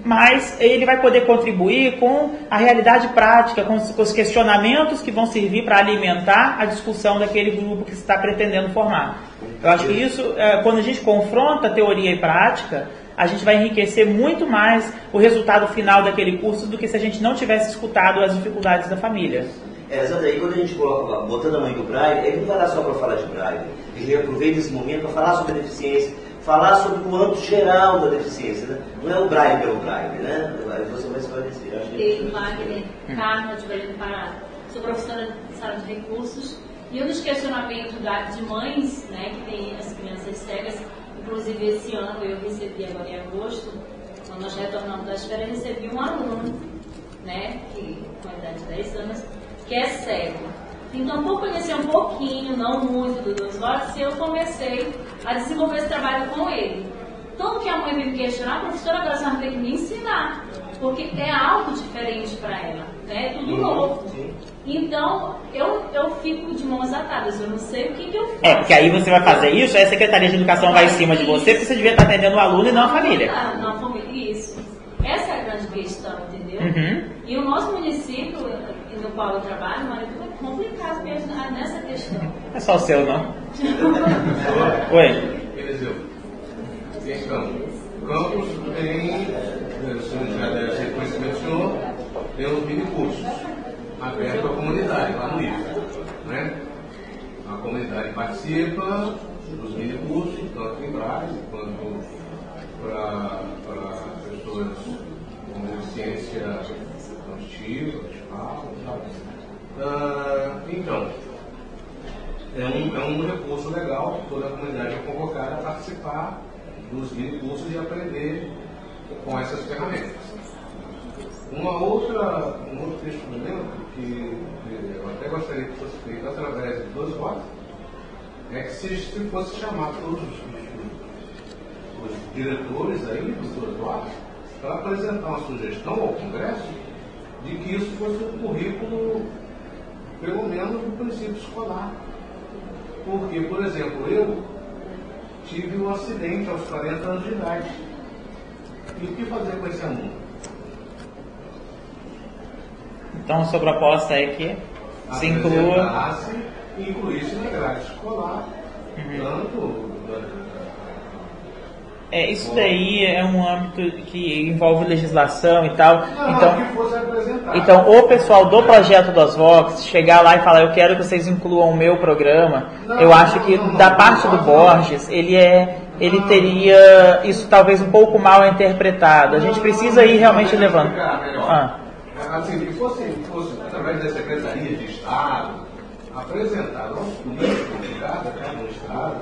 mas ele vai poder contribuir com a realidade prática, com os, com os questionamentos que vão servir para alimentar a discussão daquele grupo que se está pretendendo formar. Eu acho que isso, é, quando a gente confronta teoria e prática, a gente vai enriquecer muito mais o resultado final daquele curso do que se a gente não tivesse escutado as dificuldades da família. É, exatamente. Aí quando a gente coloca, botando a mãe do Braille, ele não vai lá só para falar de Braille. Ele aproveita esse momento para falar sobre a deficiência, falar sobre o âmbito geral da deficiência, né? Não é o Braille pelo Braille, né? Você vai esclarecer. Eu, Wagner, Carla de Belém do Pará. Sou professora de sala de recursos e um dos questionamentos da, de mães, né, que tem as crianças cegas, inclusive esse ano eu recebi agora em agosto, quando nós retornamos das férias, recebi um aluno, né, que com a idade de dez anos, que é cego. Então, por conhecer um pouquinho, não muito do Dos Votos, eu comecei a desenvolver esse trabalho com ele. Tanto que a mãe veio me questionar, professora, agora você vai ter que me ensinar, porque é algo diferente para ela, né? É tudo novo. Então, eu, eu fico de mãos atadas, eu não sei o que, que eu faço. É, porque aí você vai fazer isso, aí a Secretaria de Educação vai em cima de você, porque você devia estar atendendo o aluno e não a família. Não, não a família, isso. Essa é a grande questão, entendeu? Uhum. E o nosso município, no qual eu trabalho, Marituba, é complicado mesmo nessa questão. É só o seu, não? Oi. Eliseu. Então, Campos tem, o senhor já deve ser conhecimento do senhor, tem os mini cursos abertos à comunidade, lá no I F A, né? A comunidade participa dos mini cursos, tanto em Braille quanto para pessoas com deficiência auditiva, visual, uh, então, é um, é um recurso legal, toda a comunidade é convocada a participar dos mini cursos e aprender com essas ferramentas. Uma outra, um outro questionamento que, que eu até gostaria que fosse feito através de Dos Votos é que se, se fosse chamar todos os, os, os diretores aí dos Dos Votos para apresentar uma sugestão ao Congresso de que isso fosse um currículo, pelo menos, do princípio escolar. Porque, por exemplo, eu tive um acidente aos quarenta anos de idade. E o que fazer com esse aluno? Então, a sua proposta é que se inclua... e incluísse na grade escolar, uhum. tanto... É, isso daí é um âmbito que envolve legislação e tal. Não, então, que fosse apresentado. então, o pessoal do projeto das Vox chegar lá e falar, eu quero que vocês incluam o meu programa, não, eu acho que não, não, da parte não, do Borges, ele é, ele não, teria isso talvez um pouco mal interpretado. A gente precisa ir realmente levando. Ah. Assim, que fosse, fosse através da Secretaria de Estado, apresentar aos políticos de cada, cada Estado,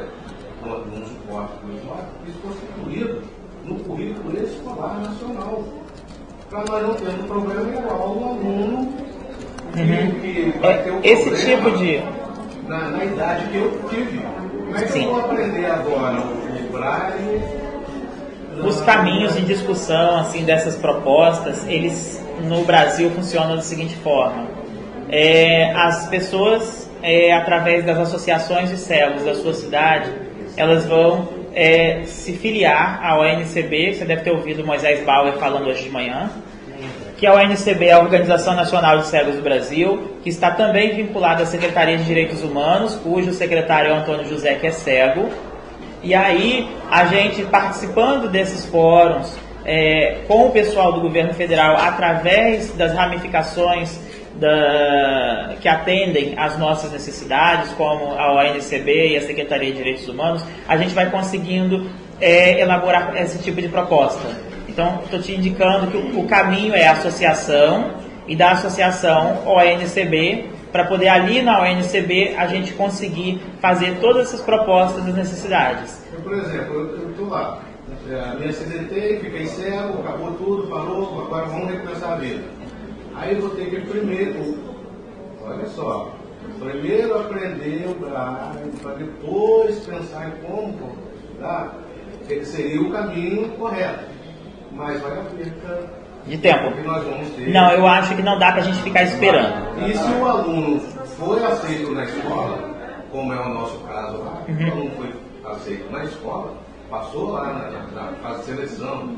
um suporte do Estado, que isso fosse incluído no currículo escolar nacional. Para nós não termos um problema igual um aluno que, uhum. que vai ter um esse tipo de... Na, na idade que eu tive. Como é que Sim. eu vou aprender agora o Braille? Os caminhos de discussão assim, dessas propostas, eles no Brasil funcionam da seguinte forma. É, as pessoas, é, através das associações de cegos da sua cidade, elas vão é, se filiar à O N C B. Você deve ter ouvido o Moisés Bauer falando hoje de manhã, que a O N C B é a Organização Nacional de Cegos do Brasil, que está também vinculada à Secretaria de Direitos Humanos, cujo secretário é o Antônio José, que é cego. E aí, a gente participando desses fóruns, é, com o pessoal do governo federal, através das ramificações da, que atendem às nossas necessidades, como a O N C B e a Secretaria de Direitos Humanos, a gente vai conseguindo é, elaborar esse tipo de proposta. Então, estou te indicando que o, o caminho é a associação, e da associação O N C B, para poder ali na O N C B a gente conseguir fazer todas essas propostas das necessidades. Eu, por exemplo, eu estou lá, me acidentei, fiquei cego, acabou tudo, parou, agora vamos recomeçar a vida. Aí eu vou ter que primeiro, olha só, primeiro aprender o Braille, para depois pensar em como, tá? Que seria o caminho correto, mas vai haver de tempo. que nós vamos ter. Não, eu acho que não dá para a gente ficar esperando. E se o aluno foi aceito na escola, como é o nosso caso lá, uhum. o aluno foi aceito na escola, passou lá na, na fase de seleção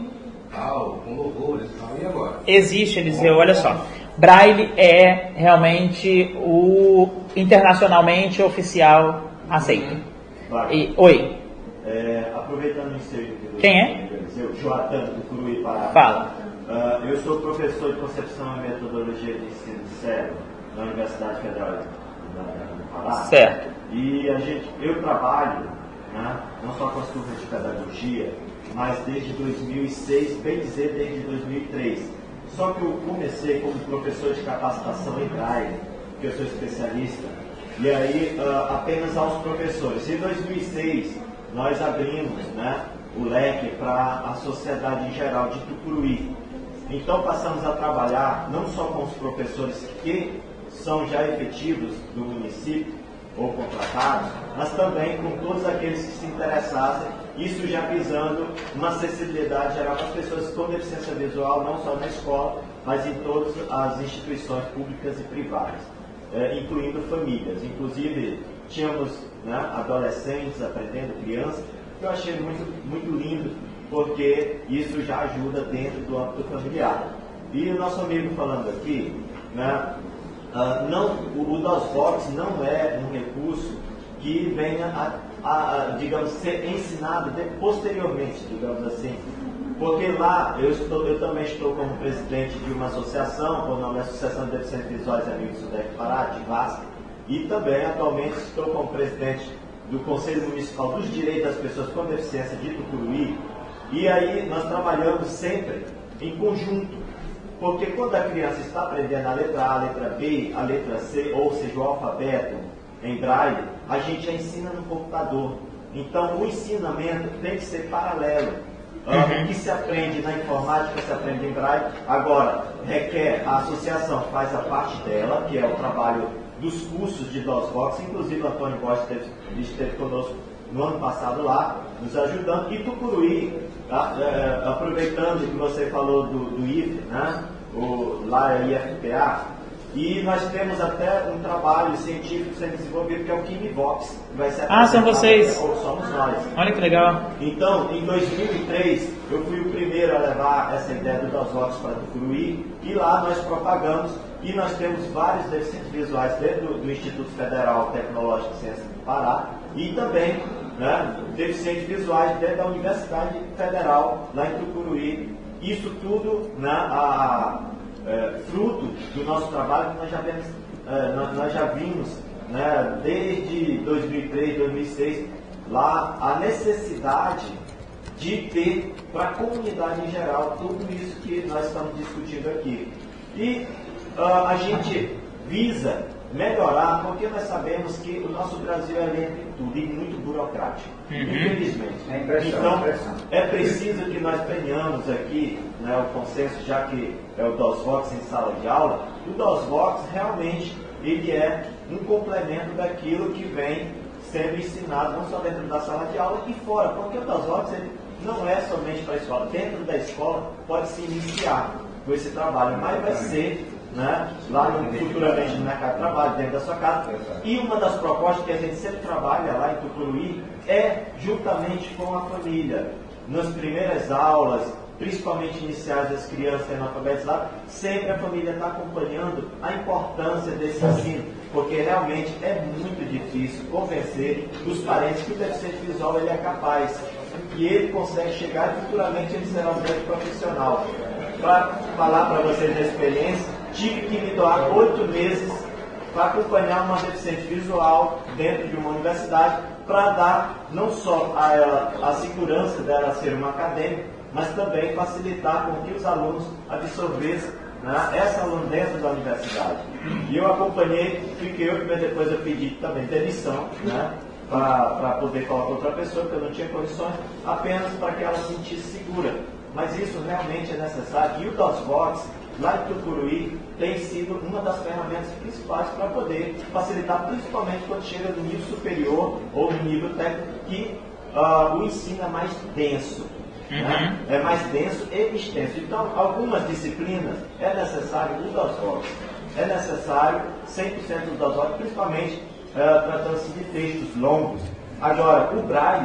tal, com louvores e tal, e agora? Existe, Eliseu, olha só. Braille é realmente o internacionalmente oficial aceito. Vai. E, oi, É, aproveitando o ensejo que você Quem é? Seu Joatan do Curuí, Pará. Fala. Uh, eu sou professor de concepção e metodologia de ensino sério na Universidade Federal do Pará. Certo. E a gente, eu trabalho, né, não só com as turmas de pedagogia, mas desde dois mil e seis, bem dizer desde dois mil e três. Só que eu comecei como professor de capacitação em Braille, que eu sou especialista, e aí uh, apenas aos professores. Em dois mil e seis, nós abrimos, né, o leque para a sociedade em geral de Tucuruí. Então passamos a trabalhar não só com os professores que são já efetivos do município ou contratados, mas também com todos aqueles que se interessassem, isso já visando uma acessibilidade geral para as pessoas com deficiência visual, não só na escola, mas em todas as instituições públicas e privadas, é, incluindo famílias. Inclusive, tínhamos, né, adolescentes aprendendo, crianças, que eu achei muito, muito lindo, porque isso já ajuda dentro do âmbito familiar. E o nosso amigo falando aqui, né, uh, não, o, o DOSVox não é um recurso que venha a, a, a digamos, ser ensinado de, posteriormente, digamos assim, porque lá eu, estou, eu também estou como presidente de uma associação, com o nome Associação de Deficientes Visuais e Amigos do Sudeste Pará, de Vasco, e também atualmente estou como presidente do Conselho Municipal dos Direitos das Pessoas com Deficiência de Tucuruí. E aí nós trabalhamos sempre em conjunto, porque quando a criança está aprendendo a letra A, a letra B, a letra C, ou seja, o alfabeto em Braille, a gente a ensina no computador. Então o ensinamento tem que ser paralelo. Uhum. O que se aprende na informática se aprende em Braille. Agora, requer, a associação faz a parte dela, que é o trabalho dos cursos de DOSVox, inclusive o Antônio Borges esteve, esteve conosco no ano passado lá, nos ajudando. E Tucuruí, tá? é, aproveitando que você falou do, do I F E, né? o, lá é I F P A, e nós temos até um trabalho científico sendo desenvolvido que é o KimiVox, que vai ser Ah, são vocês. Ou somos nós. Olha que legal. Então, em dois mil e três, eu fui o primeiro a levar essa ideia do DOSVox para Tucuruí, e lá nós propagamos, e nós temos vários deficientes visuais dentro do, do Instituto Federal Tecnológico de Ciências do Pará, e também, né, deficientes visuais dentro da Universidade Federal, lá em Tucuruí. Isso tudo, né, a, é, fruto do nosso trabalho que nós já vimos, é, nós, nós já vimos, né, desde dois mil e três, dois mil e seis, lá a necessidade de ter para a comunidade em geral tudo isso que nós estamos discutindo aqui. E uh, a gente visa melhorar, porque nós sabemos que o nosso Brasil é lento em tudo e muito burocrático, uhum. infelizmente. É impressão, então, impressão. é preciso que nós tenhamos aqui, né, o consenso, já que é o DOSVox em sala de aula, o DOSVox realmente ele é um complemento daquilo que vem sendo ensinado, não só dentro da sala de aula, e fora, porque o DOSVox ele não é somente para a escola. Dentro da escola pode-se iniciar com esse trabalho, mas vai ser, né, lá no, futuramente no mercado de trabalho, dentro da sua casa. E uma das propostas que a gente sempre trabalha lá em Tucuruí é juntamente com a família. Nas primeiras aulas, principalmente iniciais das crianças sendo alfabetizadas, sempre a família está acompanhando a importância desse ensino, porque realmente é muito difícil convencer os parentes que o deficiente visual ele é capaz, que ele consegue chegar e futuramente ele será um grande profissional. Para falar para vocês da experiência, tive que me doar oito meses para acompanhar uma deficiente visual dentro de uma universidade, para dar não só a ela a segurança dela ser uma acadêmica, mas também facilitar com que os alunos absorvessem, né, essa aluna dentro da universidade. E eu acompanhei, fiquei oito meses depois, eu pedi também demissão, né, para poder colocar outra pessoa, porque eu não tinha condições, apenas para que ela se sentisse segura. Mas isso realmente é necessário. E o DOSVox, lá em Tucuruí, tem sido uma das ferramentas principais para poder facilitar, principalmente quando chega no nível superior ou no nível técnico, que uh, o ensino é mais denso. Uhum. Né? É mais denso e extenso. Então, algumas disciplinas é necessário o DOSVox. É necessário cem por cento do DOSVox, principalmente uh, tratando-se de textos longos. Agora, o Braille,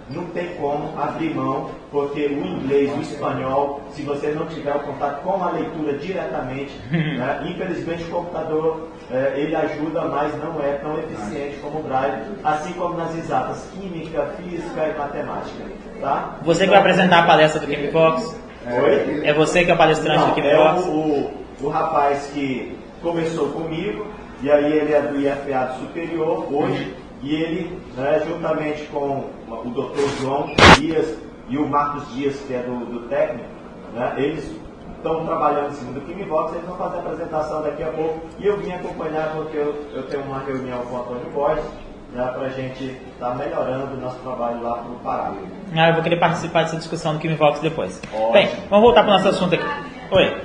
não tem como abrir mão, porque o inglês, o espanhol, se você não tiver o contato com a leitura diretamente, né, infelizmente o computador é, ele ajuda, mas não é tão eficiente como o Braille, assim como nas exatas, química, física e matemática. Tá? Você que vai apresentar a palestra do KimiVox? Oi? É você que é o palestrante não, do KimiVox? É o, o, o rapaz que começou comigo, e aí ele é do I F A superior hoje, e ele, né, juntamente com o doutor João Dias e o Marcos Dias, que é do, do técnico, né, eles estão trabalhando em cima do KimiVox, eles vão fazer a apresentação daqui a pouco, e eu vim acompanhar porque eu, eu tenho uma reunião com o Antônio Borges, né, para a gente estar tá melhorando o nosso trabalho lá para o Pará. Ah, eu vou querer participar dessa discussão do KimiVox depois. Ótimo. Bem, vamos voltar para o nosso assunto aqui. Oi.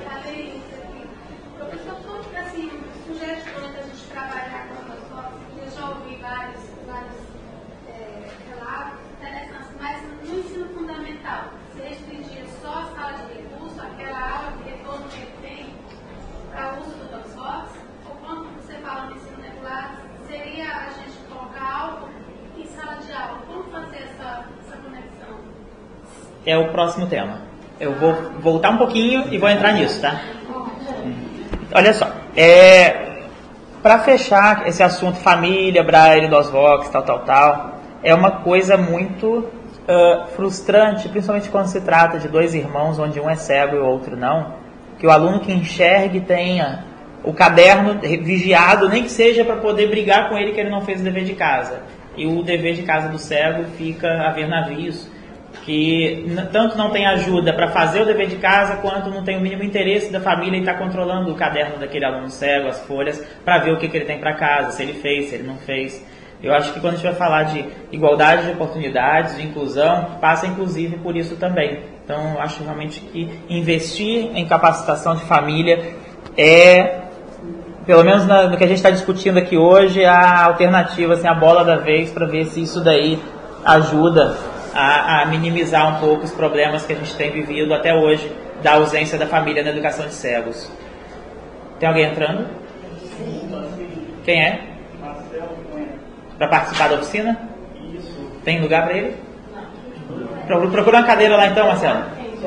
É o próximo tema. Eu vou voltar um pouquinho e vou entrar nisso, tá? Olha só. É, para fechar esse assunto família, Braille, DOSVox, tal, tal, tal, é uma coisa muito uh, frustrante, principalmente quando se trata de dois irmãos, onde um é cego e o outro não, que o aluno que enxergue tenha o caderno vigiado, nem que seja para poder brigar com ele que ele não fez o dever de casa. E o dever de casa do cego fica a ver navios, que tanto não tem ajuda para fazer o dever de casa, quanto não tem o mínimo interesse da família em estar controlando o caderno daquele aluno cego, as folhas, para ver o que, que ele tem para casa, se ele fez, se ele não fez. Eu acho que quando a gente vai falar de igualdade de oportunidades, de inclusão, passa inclusive por isso também. Então, eu acho realmente que investir em capacitação de família é, pelo menos na, no que a gente está discutindo aqui hoje, a alternativa, assim, a bola da vez, para ver se isso daí ajuda A, a minimizar um pouco os problemas que a gente tem vivido até hoje da ausência da família na educação de cegos. Tem alguém entrando? Quem é? Para participar da oficina? Tem lugar para ele? Procura uma cadeira lá então, Marcelo.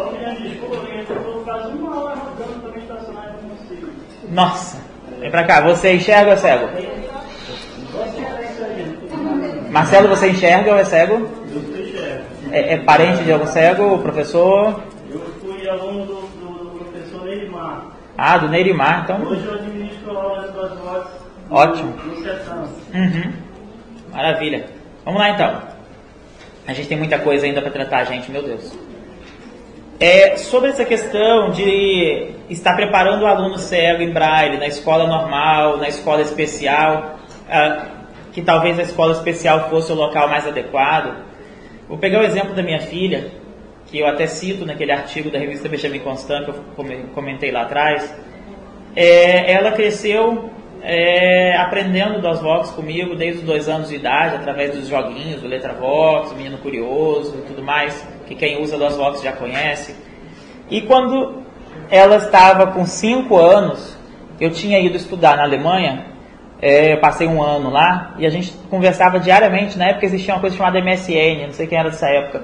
Nossa, vem pra cá. Você enxerga ou é cego? Marcelo, você enxerga ou é cego? É, é parente de algum cego, professor? Eu fui aluno do, do, do professor Neirimar. Ah, do Neirimar, então. Hoje eu administro aulas das vozes. Ótimo. No Sertão. Uhum. Maravilha. Vamos lá então. A gente tem muita coisa ainda para tratar, gente, meu Deus. É, sobre essa questão de estar preparando o aluno cego em Braille na escola normal, na escola especial, ah, que talvez a escola especial fosse o local mais adequado. Vou pegar o exemplo da minha filha, que eu até cito naquele artigo da revista Benjamin Constant, que eu comentei lá atrás. É, ela cresceu é, aprendendo DOSVox comigo desde os dois anos de idade, através dos joguinhos, do LetraVox, o Menino Curioso e tudo mais, que quem usa DOSVox já conhece. E quando ela estava com cinco anos, eu tinha ido estudar na Alemanha. É, eu passei um ano lá e a gente conversava diariamente. Na época existia uma coisa chamada M S N, não sei quem era dessa época.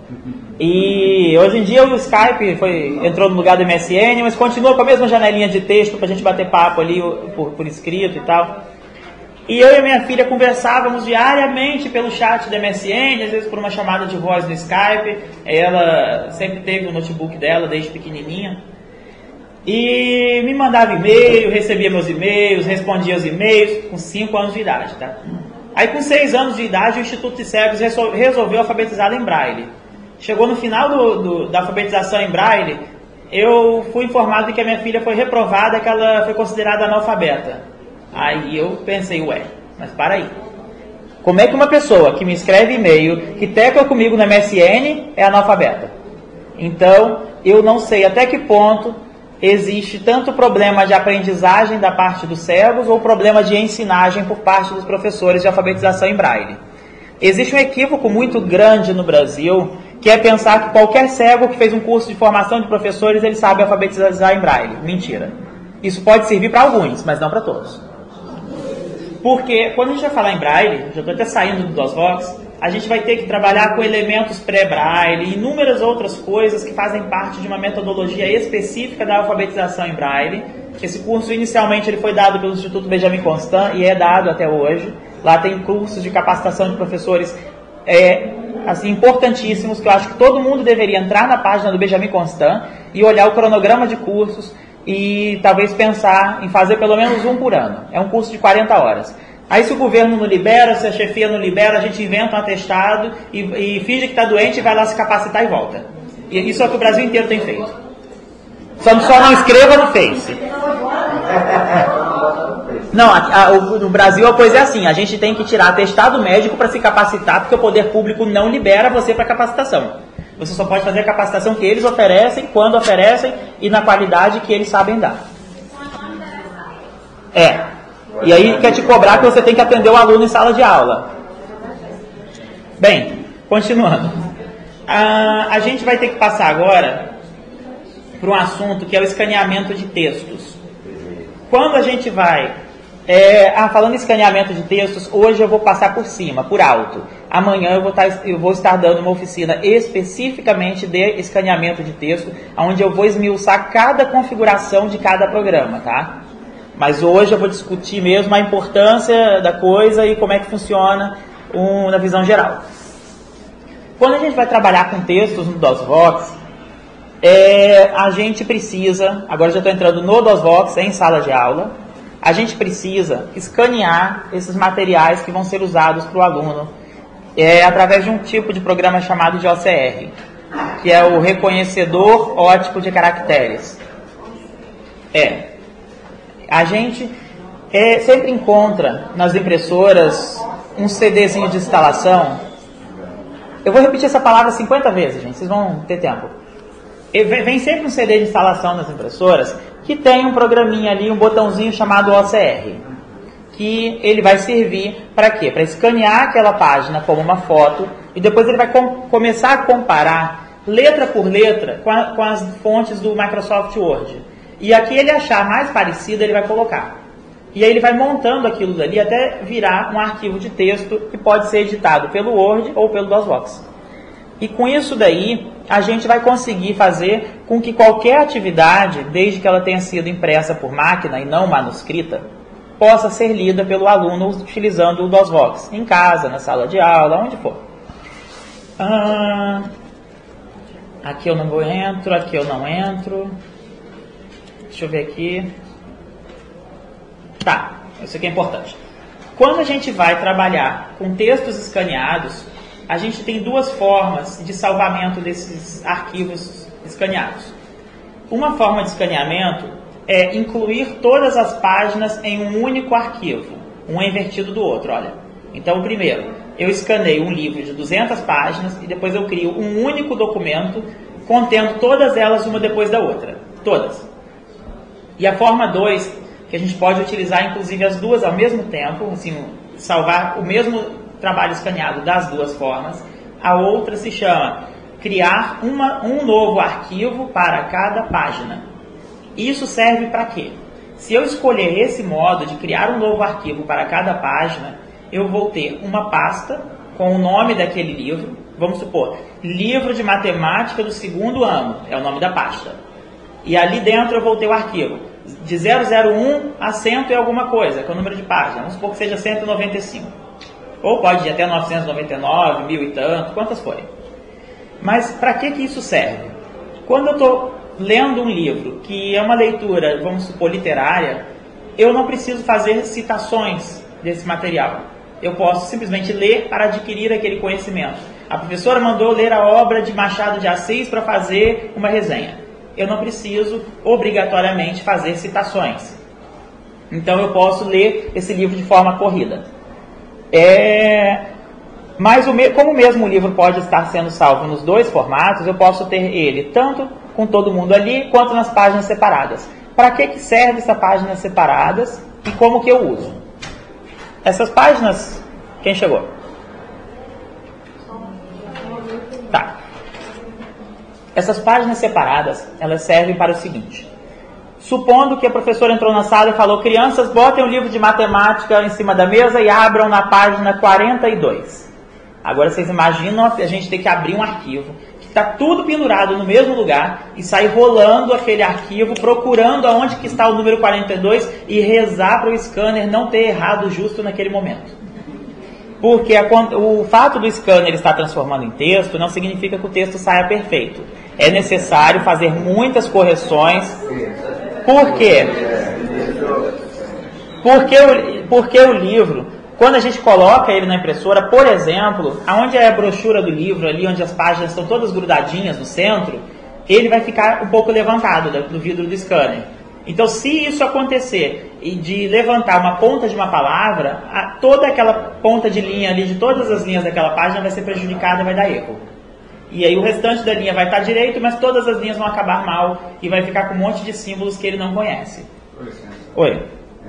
E hoje em dia o Skype foi, entrou no lugar do M S N, mas continua com a mesma janelinha de texto pra gente bater papo ali por, por escrito e tal. E eu e a minha filha conversávamos diariamente pelo chat do M S N, às vezes por uma chamada de voz no Skype. Ela sempre teve o notebook dela desde pequenininha. E me mandava e-mail, recebia meus e-mails, respondia os e-mails, com cinco anos de idade, tá? Aí com seis anos de idade o Instituto de Cegos resolveu alfabetizá-la em Braille. Chegou no final do, do, da alfabetização em Braille, eu fui informado de que a minha filha foi reprovada, que ela foi considerada analfabeta. Aí eu pensei, ué, mas para aí. Como é que uma pessoa que me escreve e-mail, que tecla comigo no M S N, é analfabeta? Então, eu não sei até que ponto existe tanto problema de aprendizagem da parte dos cegos ou problema de ensinagem por parte dos professores de alfabetização em Braille. Existe um equívoco muito grande no Brasil, que é pensar que qualquer cego que fez um curso de formação de professores, ele sabe alfabetizar em Braille. Mentira. Isso pode servir para alguns, mas não para todos. Porque quando a gente vai falar em Braille, já estou até saindo do DOSVox, a gente vai ter que trabalhar com elementos pré-Braille e inúmeras outras coisas que fazem parte de uma metodologia específica da alfabetização em Braille. Esse curso, inicialmente, ele foi dado pelo Instituto Benjamin Constant e é dado até hoje. Lá tem cursos de capacitação de professores é, assim, importantíssimos, que eu acho que todo mundo deveria entrar na página do Benjamin Constant e olhar o cronograma de cursos e talvez pensar em fazer pelo menos um por ano. É um curso de quarenta horas. Aí se o governo não libera, se a chefia não libera, a gente inventa um atestado e, e finge que está doente e vai lá se capacitar e volta. E isso é o que o Brasil inteiro tem feito. Só, só não escreva no Face. Não, a, a, o, no Brasil a coisa é assim, a gente tem que tirar atestado médico para se capacitar, porque o poder público não libera você para capacitação. Você só pode fazer a capacitação que eles oferecem, quando oferecem e na qualidade que eles sabem dar. É. E aí quer te cobrar que você tem que atender o aluno em sala de aula. Bem, continuando. A, a gente vai ter que passar agora para um assunto que é o escaneamento de textos. Quando a gente vai... É, ah, falando em escaneamento de textos, hoje eu vou passar por cima, por alto. Amanhã eu vou, estar, eu vou estar dando uma oficina especificamente de escaneamento de texto, onde eu vou esmiuçar cada configuração de cada programa, tá? Mas hoje eu vou discutir mesmo a importância da coisa e como é que funciona um, na visão geral. Quando a gente vai trabalhar com textos no DOSVox, é, a gente precisa, agora já estou entrando no DOSVox, em sala de aula, a gente precisa escanear esses materiais que vão ser usados para o aluno é, através de um tipo de programa chamado de O C R, que é o reconhecedor óptico de caracteres. É, a gente é, sempre encontra nas impressoras um CDzinho de instalação. Eu vou repetir essa palavra cinquenta vezes, gente, vocês vão ter tempo. E vem sempre um C D de instalação nas impressoras que tem um programinha ali, um botãozinho chamado O C R, que ele vai servir para quê? Para escanear aquela página como uma foto e depois ele vai com, começar a comparar letra por letra com, a, com as fontes do Microsoft Word. E aqui ele achar mais parecido, ele vai colocar. E aí ele vai montando aquilo dali até virar um arquivo de texto que pode ser editado pelo Word ou pelo DOSVox. E com isso daí, a gente vai conseguir fazer com que qualquer atividade, desde que ela tenha sido impressa por máquina e não manuscrita, possa ser lida pelo aluno utilizando o DOSVox, em casa, na sala de aula, onde for. Ah, aqui eu não vou entro, aqui eu não entro. Deixa eu ver aqui. Tá, isso aqui é importante. Quando a gente vai trabalhar com textos escaneados, a gente tem duas formas de salvamento desses arquivos escaneados. Uma forma de escaneamento é incluir todas as páginas em um único arquivo, um é invertido do outro, olha. Então, primeiro, eu escaneio um livro de duzentas páginas e depois eu crio um único documento contendo todas elas uma depois da outra, todas. E a forma dois, que a gente pode utilizar inclusive as duas ao mesmo tempo, assim, salvar o mesmo trabalho escaneado das duas formas. A outra se chama criar uma, um novo arquivo para cada página. Isso serve para quê? Se eu escolher esse modo de criar um novo arquivo para cada página, eu vou ter uma pasta com o nome daquele livro. Vamos supor, livro de matemática do segundo ano, é o nome da pasta. E ali dentro eu vou ter o arquivo de zero zero um a cento e alguma coisa, que é o número de página. Vamos supor que seja cento e noventa e cinco. Ou pode ir até novecentos e noventa e nove, mil e tanto, quantas forem. Mas para que que isso serve? Quando eu estou lendo um livro que é uma leitura, vamos supor, literária, eu não preciso fazer citações desse material. Eu posso simplesmente ler para adquirir aquele conhecimento. A professora mandou ler a obra de Machado de Assis para fazer uma resenha. Eu não preciso, obrigatoriamente, fazer citações. Então eu posso ler esse livro de forma corrida. É, mas o me, como o mesmo livro pode estar sendo salvo nos dois formatos, eu posso ter ele tanto com todo mundo ali, quanto nas páginas separadas. Para que que serve essa páginas separadas e como que eu uso? Essas páginas... Quem chegou? Tá. Essas páginas separadas, elas servem para o seguinte. Supondo que a professora entrou na sala e falou: crianças, botem o livro de matemática em cima da mesa e abram na página quarenta e dois. Agora vocês imaginam a gente ter que abrir um arquivo que está tudo pendurado no mesmo lugar e sair rolando aquele arquivo, procurando aonde que está o número quarenta e dois e rezar para o scanner não ter errado justo naquele momento. Porque a, o fato do scanner estar transformando em texto não significa que o texto saia perfeito. É necessário fazer muitas correções. Por quê? Porque o, porque o livro, quando a gente coloca ele na impressora, por exemplo, onde é a brochura do livro, ali onde as páginas estão todas grudadinhas no centro, ele vai ficar um pouco levantado do, do vidro do scanner. Então, se isso acontecer e de levantar uma ponta de uma palavra, a, toda aquela ponta de linha ali, de todas as linhas daquela página vai ser prejudicada e vai dar erro. E aí o restante da linha vai estar direito, mas todas as linhas vão acabar mal e vai ficar com um monte de símbolos que ele não conhece. Com licença. Oi.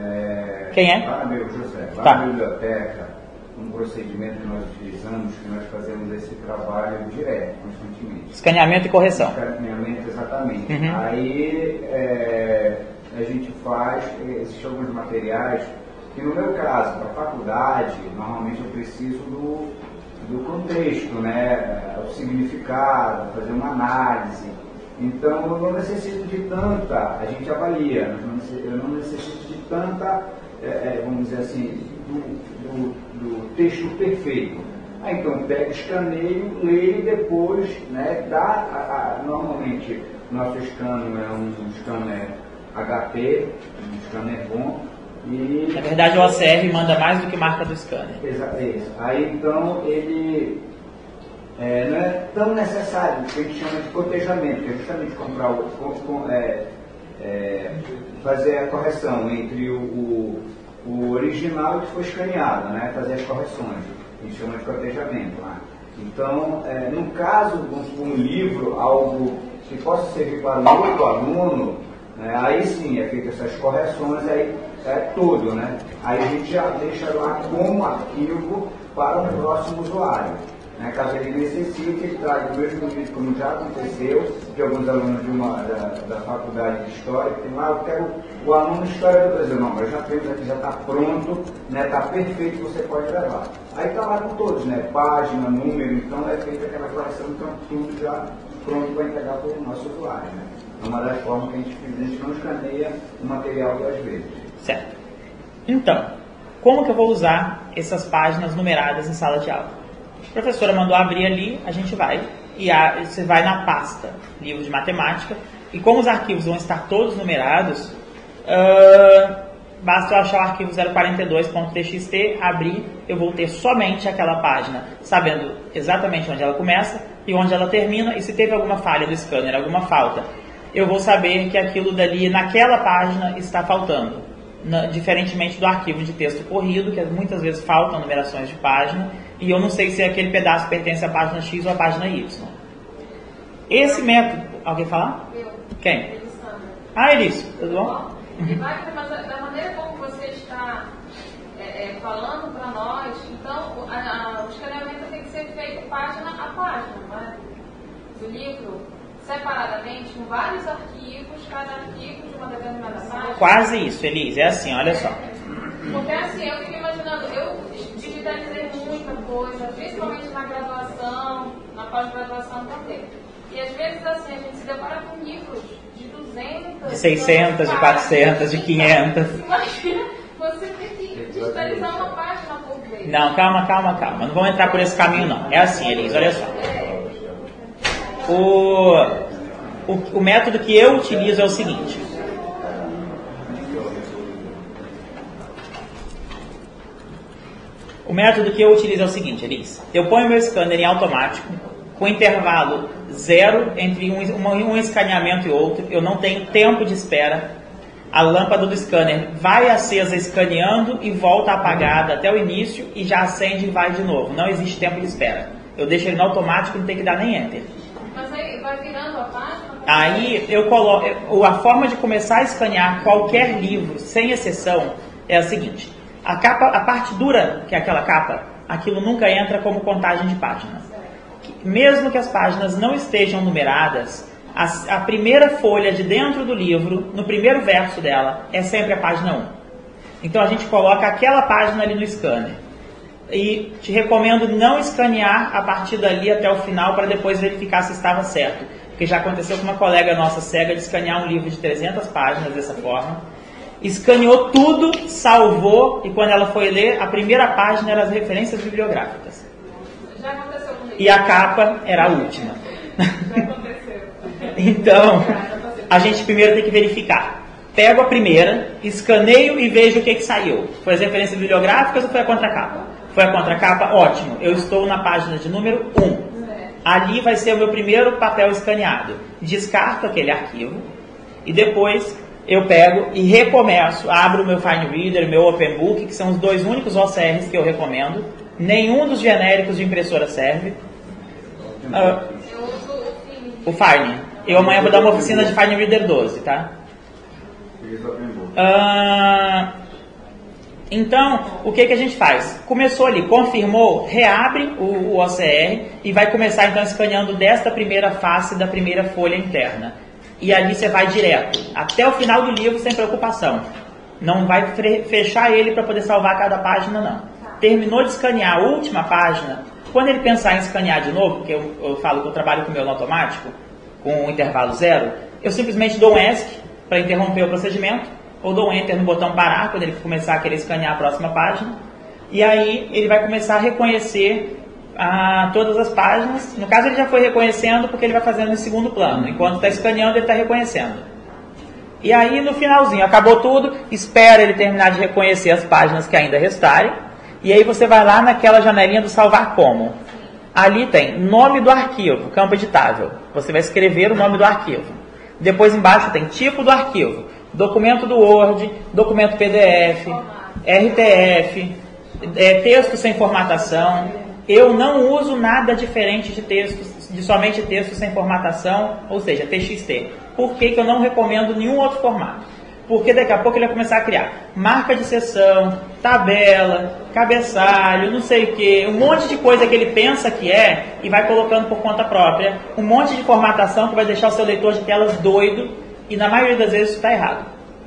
É, Quem é? Lá na, José, lá tá. na biblioteca, um procedimento que nós utilizamos, que nós fazemos esse trabalho direto, constantemente. Escaneamento e correção. Escaneamento, exatamente. Uhum. Aí é, a gente faz, existem alguns materiais, que no meu caso, para a faculdade, normalmente eu preciso do, do contexto, né, o significado, fazer uma análise. Então eu não necessito de tanta, a gente avalia, eu não necessito de tanta, é, vamos dizer assim, do, do, do texto perfeito. Aí então pega, escaneio, leio e depois, né, dá, a, a, normalmente nosso scanner é um scanner H P, um scanner bom. E, na verdade o O C R manda mais do que marca do scanner. Exato, isso. Aí então ele é, não é tão necessário, o que a gente chama de cotejamento, que é justamente comprar o, com, com, é, é, fazer a correção entre o, o, o original e o que foi escaneado, né? Fazer as correções. A gente chama de cotejamento. Né? Então, é, no caso de um livro, algo que possa servir para um outro aluno, né, aí sim é feito essas correções, aí é tudo, né? Aí a gente já deixa lá como arquivo para o próximo usuário. Né? Caso ele necessite, ele traga o mesmo vídeo, como já aconteceu, de alguns alunos de uma, da, da faculdade de História, que tem lá, eu quero o aluno de História do Brasil. Não, mas já temos aqui, já está pronto, está, né, perfeito, você pode levar. Aí está lá com todos, né? Página, número, então é feita aquela correção, então tudo já pronto para entregar para o nosso usuário. Né? É uma das formas que a gente, a gente não escaneia o material duas vezes. Certo. Então, como que eu vou usar essas páginas numeradas em sala de aula? A professora mandou abrir ali, a gente vai, e a, você vai na pasta livro de matemática, e como os arquivos vão estar todos numerados, uh, basta eu achar o arquivo zero quarenta e dois ponto t x t, abrir, eu vou ter somente aquela página, sabendo exatamente onde ela começa e onde ela termina, e se teve alguma falha do scanner, alguma falta, eu vou saber que aquilo dali, naquela página, está faltando. Na, diferentemente do arquivo de texto corrido, que muitas vezes faltam numerações de página, e eu não sei se aquele pedaço pertence à página X ou à página Y. Esse método... Alguém falar? Eu. Quem? Elisandra. Ah, Elis, tudo bom? Bom, e vai, mas da maneira como você está é, é, falando para nós, então o, a, a, o escaneamento tem que ser feito página a página, não é? Do livro, separadamente, com vários arquivos, cada arquivo de uma determinada página. Quase isso, Elis. É assim, olha só. Porque assim, eu fico imaginando, eu digitalizei muita coisa, principalmente na graduação, na pós-graduação também. E às vezes assim, a gente se depara com livros de duzentas, de seiscentas, de quatrocentas, de quinhentas. Imagina, você tem que digitalizar uma página por vez. Não, calma, calma, calma. Não vamos entrar por esse caminho, não. É assim, Elis, olha só. O, o, o método que eu utilizo é o seguinte. O método que eu utilizo é o seguinte, Elis. Eu ponho meu scanner em automático, com intervalo zero entre um, um, um escaneamento e outro. Eu não tenho tempo de espera. A lâmpada do scanner vai acesa escaneando e volta apagada até o início e já acende e vai de novo. Não existe tempo de espera. Eu deixo ele no automático, não tem que dar nem enter. Mas aí vai virando a página? Aí eu coloco... A forma de começar a escanear qualquer livro, sem exceção, é a seguinte. A, capa, a parte dura, que é aquela capa, aquilo nunca entra como contagem de páginas. Mesmo que as páginas não estejam numeradas, A, a primeira folha de dentro do livro, no primeiro verso dela, é sempre a página um. Então a gente coloca aquela página ali no scanner. E te recomendo não escanear a partir dali até o final para depois verificar se estava certo. Porque já aconteceu com uma colega nossa cega de escanear um livro de trezentas páginas dessa forma. Escaneou tudo, salvou, e quando ela foi ler, a primeira página era as referências bibliográficas. Já aconteceu comigo. E a capa era a última. Já aconteceu. Então, a gente primeiro tem que verificar. Pego a primeira, escaneio e vejo o que, que saiu. Foi as referências bibliográficas ou foi a contracapa? Foi a contracapa? Ótimo. Eu estou na página de número um. Ali vai ser o meu primeiro papel escaneado. Descarto aquele arquivo e depois eu pego e recomeço. Abro o meu Fine Reader, meu Open Book, que são os dois únicos O C Rs que eu recomendo. Nenhum dos genéricos de impressora serve. Uh, o Fine. Eu amanhã vou dar uma oficina de Fine Reader doze, tá? Uh, então, o que, que a gente faz? Começou ali, confirmou, reabre o, o O C R e vai começar então escaneando desta primeira face da primeira folha interna. E ali você vai direto, até o final do livro sem preocupação. Não vai fechar ele para poder salvar cada página, não. Terminou de escanear a última página, quando ele pensar em escanear de novo, porque eu, eu falo que eu trabalho com o meu no automático, com o intervalo zero, eu simplesmente dou um ESC para interromper o procedimento, ou dou um Enter no botão parar, quando ele começar a querer escanear a próxima página, e aí ele vai começar a reconhecer ah, todas as páginas. No caso ele já foi reconhecendo porque ele vai fazendo em segundo plano, enquanto está escaneando ele está reconhecendo. E aí no finalzinho, acabou tudo, espera ele terminar de reconhecer as páginas que ainda restarem, e aí você vai lá naquela janelinha do salvar como. Ali tem nome do arquivo, campo editável, você vai escrever o nome do arquivo. Depois embaixo tem tipo do arquivo, documento do Word, documento P D F, R T F, é, texto sem formatação. Eu não uso nada diferente de textos, de somente texto sem formatação, ou seja, T X T. Por que, que eu não recomendo nenhum outro formato? Porque daqui a pouco ele vai começar a criar marca de seção, tabela, cabeçalho, não sei o que, um monte de coisa que ele pensa que é e vai colocando por conta própria, um monte de formatação que vai deixar o seu leitor de telas doido. E na maioria das vezes isso está errado.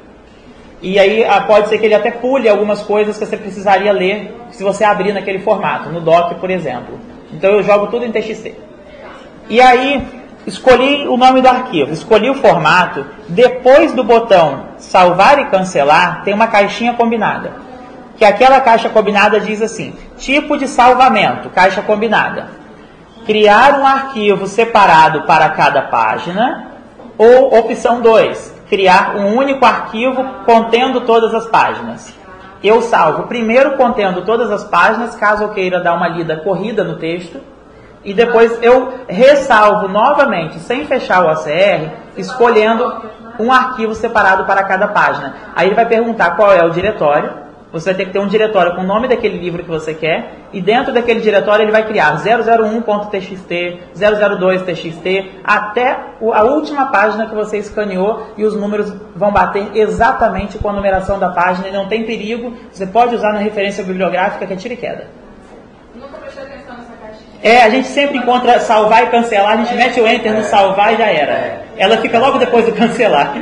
E aí pode ser que ele até pule algumas coisas que você precisaria ler se você abrir naquele formato, no doc, por exemplo. Então eu jogo tudo em T X T. E aí, escolhi o nome do arquivo, escolhi o formato, depois do botão salvar e cancelar, tem uma caixinha combinada. Que aquela caixa combinada diz assim, tipo de salvamento, caixa combinada. Criar um arquivo separado para cada página. Ou opção dois, criar um único arquivo contendo todas as páginas. Eu salvo primeiro contendo todas as páginas, caso eu queira dar uma lida corrida no texto, e depois eu ressalvo novamente, sem fechar o O C R, escolhendo um arquivo separado para cada página. Aí ele vai perguntar qual é o diretório. Você vai ter que ter um diretório com o nome daquele livro que você quer, e dentro daquele diretório ele vai criar zero zero um ponto T X T, zero zero dois ponto T X T, até a última página que você escaneou, e os números vão bater exatamente com a numeração da página, e não tem perigo, você pode usar na referência bibliográfica, que é tira e queda. Nunca prestei atenção nessa caixinha. É, a gente sempre encontra salvar e cancelar, a gente mete o Enter no salvar e já era. Ela fica logo depois do cancelar.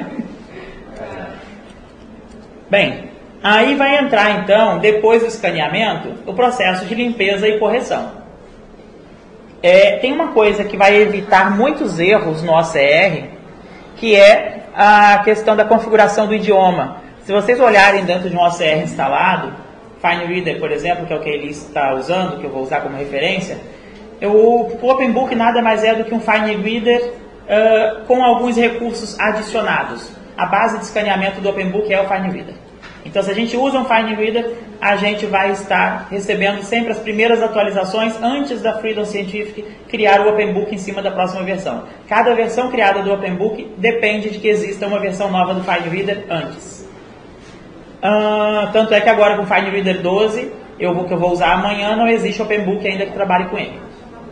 Bem, aí vai entrar, então, depois do escaneamento, o processo de limpeza e correção. É, tem uma coisa que vai evitar muitos erros no O C R, que é a questão da configuração do idioma. Se vocês olharem dentro de um O C R instalado, Fine Reader, por exemplo, que é o que ele está usando, que eu vou usar como referência, eu, o Open Book nada mais é do que um Fine Reader uh, com alguns recursos adicionados. A base de escaneamento do Open Book é o Fine Reader. Então, se a gente usa um Fine Reader, a gente vai estar recebendo sempre as primeiras atualizações antes da Freedom Scientific criar o Open Book em cima da próxima versão. Cada versão criada do Open Book depende de que exista uma versão nova do Fine Reader antes. Uh, tanto é que agora com o Fine Reader doze, eu vou, que eu vou usar amanhã, não existe Open Book ainda que trabalhe com ele.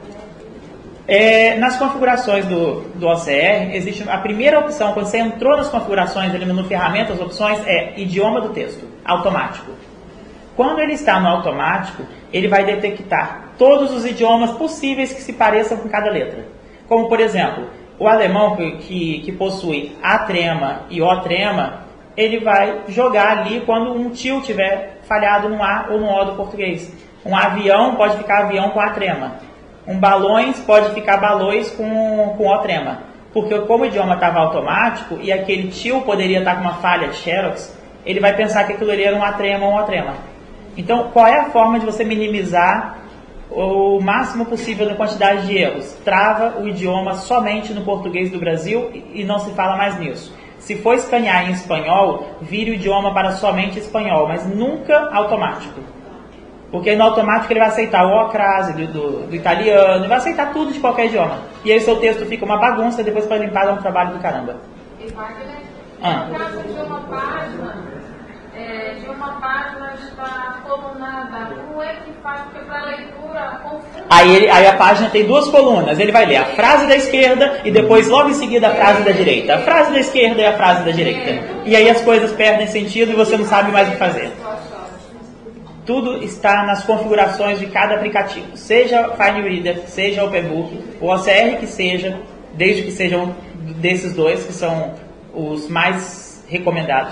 É, nas configurações do, do O C R, existe a primeira opção, quando você entrou nas configurações, ali no menu ferramentas, opções, é idioma do texto, automático. Quando ele está no automático, ele vai detectar todos os idiomas possíveis que se pareçam com cada letra. Como, por exemplo, o alemão que, que possui a trema e o trema, ele vai jogar ali quando um tio tiver falhado no A ou no O do português. Um avião pode ficar avião com a trema. Um balões pode ficar balões com, com o trema. Porque como o idioma estava automático e aquele tio poderia estar com uma falha de xerox, ele vai pensar que aquilo ali era um A trema ou um O trema. Então, qual é a forma de você minimizar o máximo possível da quantidade de erros? Trava o idioma somente no português do Brasil e não se fala mais nisso. Se for escanear em espanhol, vire o idioma para somente espanhol, mas nunca automático. Porque no automático ele vai aceitar o O crase do, do, do italiano, ele vai aceitar tudo de qualquer idioma. E aí o seu texto fica uma bagunça, depois para limpar dá um trabalho do caramba. E Wagner, ah. no caso de uma página, é, de uma página está colunada, como é que faz? Porque para leitura confunde. Aí, ele, aí a página tem duas colunas, ele vai ler a frase da esquerda e depois logo em seguida a frase da direita. A frase da esquerda e a frase da direita. E aí as coisas perdem sentido e você não sabe mais o que fazer. Tudo está nas configurações de cada aplicativo, seja Fine Reader, seja OpenBook, o O C R que seja, desde que sejam desses dois, que são os mais recomendados.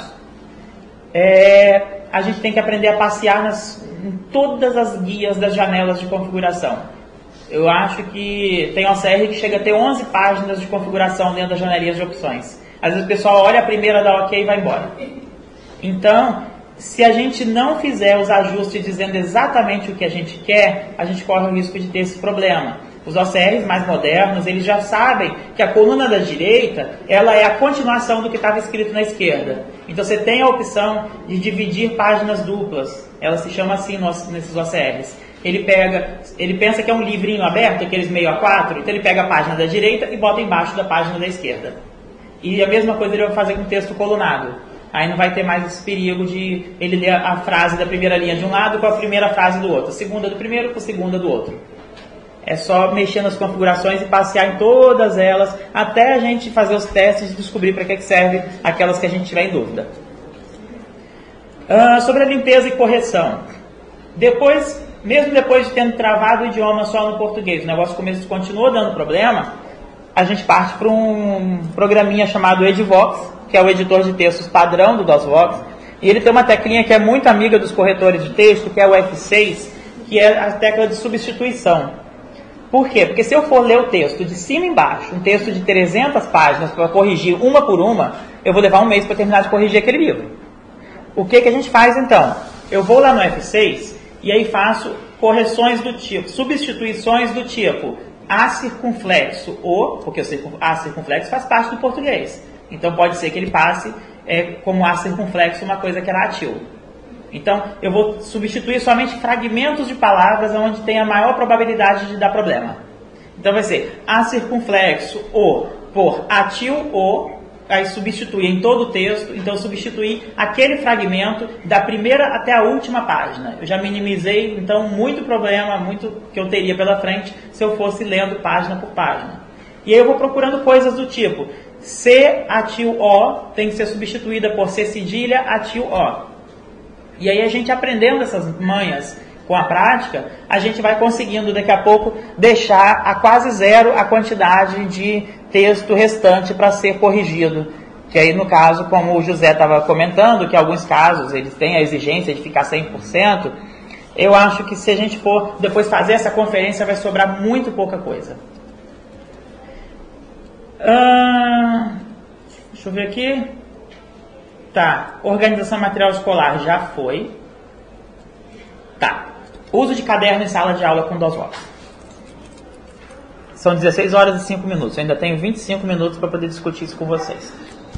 É, a gente tem que aprender a passear nas, em todas as guias das janelas de configuração. Eu acho que tem O C R que chega a ter onze páginas de configuração dentro das janelinhas de opções. Às vezes o pessoal olha a primeira, dá OK e vai embora. Então, se a gente não fizer os ajustes dizendo exatamente o que a gente quer, a gente corre o risco de ter esse problema. Os O C Rs mais modernos, eles já sabem que a coluna da direita, ela é a continuação do que estava escrito na esquerda. Então você tem a opção de dividir páginas duplas. Ela se chama assim nesses O C Rs. Ele pega, ele pensa que é um livrinho aberto, aqueles meio a quatro, então ele pega a página da direita e bota embaixo da página da esquerda. E a mesma coisa ele vai fazer com o texto colunado. Aí não vai ter mais esse perigo de ele ler a frase da primeira linha de um lado com a primeira frase do outro, a segunda do primeiro com a segunda do outro. É só mexer nas configurações e passear em todas elas, até a gente fazer os testes e descobrir para que serve aquelas que a gente tiver em dúvida. Ah, sobre a limpeza e correção. Depois, mesmo depois de tendo travado o idioma só no português, o negócio começo, continua dando problema, a gente parte para um programinha chamado Edivox, que é o editor de textos padrão do DOSVox, e ele tem uma teclinha que é muito amiga dos corretores de texto, que é o F seis, que é a tecla de substituição. Por quê? Porque se eu for ler o texto de cima e embaixo, um texto de trezentas páginas para corrigir uma por uma, eu vou levar um mês para terminar de corrigir aquele livro. O que, que a gente faz então? Eu vou lá no F seis e aí faço correções do tipo, substituições do tipo A circunflexo O, porque o A circunflexo faz parte do português. Então pode ser que ele passe é, como A circunflexo uma coisa que era atil. Então eu vou substituir somente fragmentos de palavras onde tem a maior probabilidade de dar problema. Então vai ser A circunflexo O por atil O, aí substituir em todo o texto, então substituir aquele fragmento da primeira até a última página. Eu já minimizei então muito problema, muito que eu teria pela frente se eu fosse lendo página por página. E aí eu vou procurando coisas do tipo C atil O tem que ser substituída por C cedilha atil O. E aí a gente aprendendo essas manhas com a prática, a gente vai conseguindo daqui a pouco deixar a quase zero a quantidade de texto restante para ser corrigido. Que aí no caso, como o José estava comentando, que em alguns casos eles têm a exigência de ficar cem por cento, eu acho que se a gente for depois fazer essa conferência vai sobrar muito pouca coisa. Ah, deixa eu ver aqui. Tá, organização material escolar já foi. Tá, uso de caderno em sala de aula com DOSVox. São dezesseis horas e cinco minutos. Eu ainda tenho vinte e cinco minutos para poder discutir isso com vocês.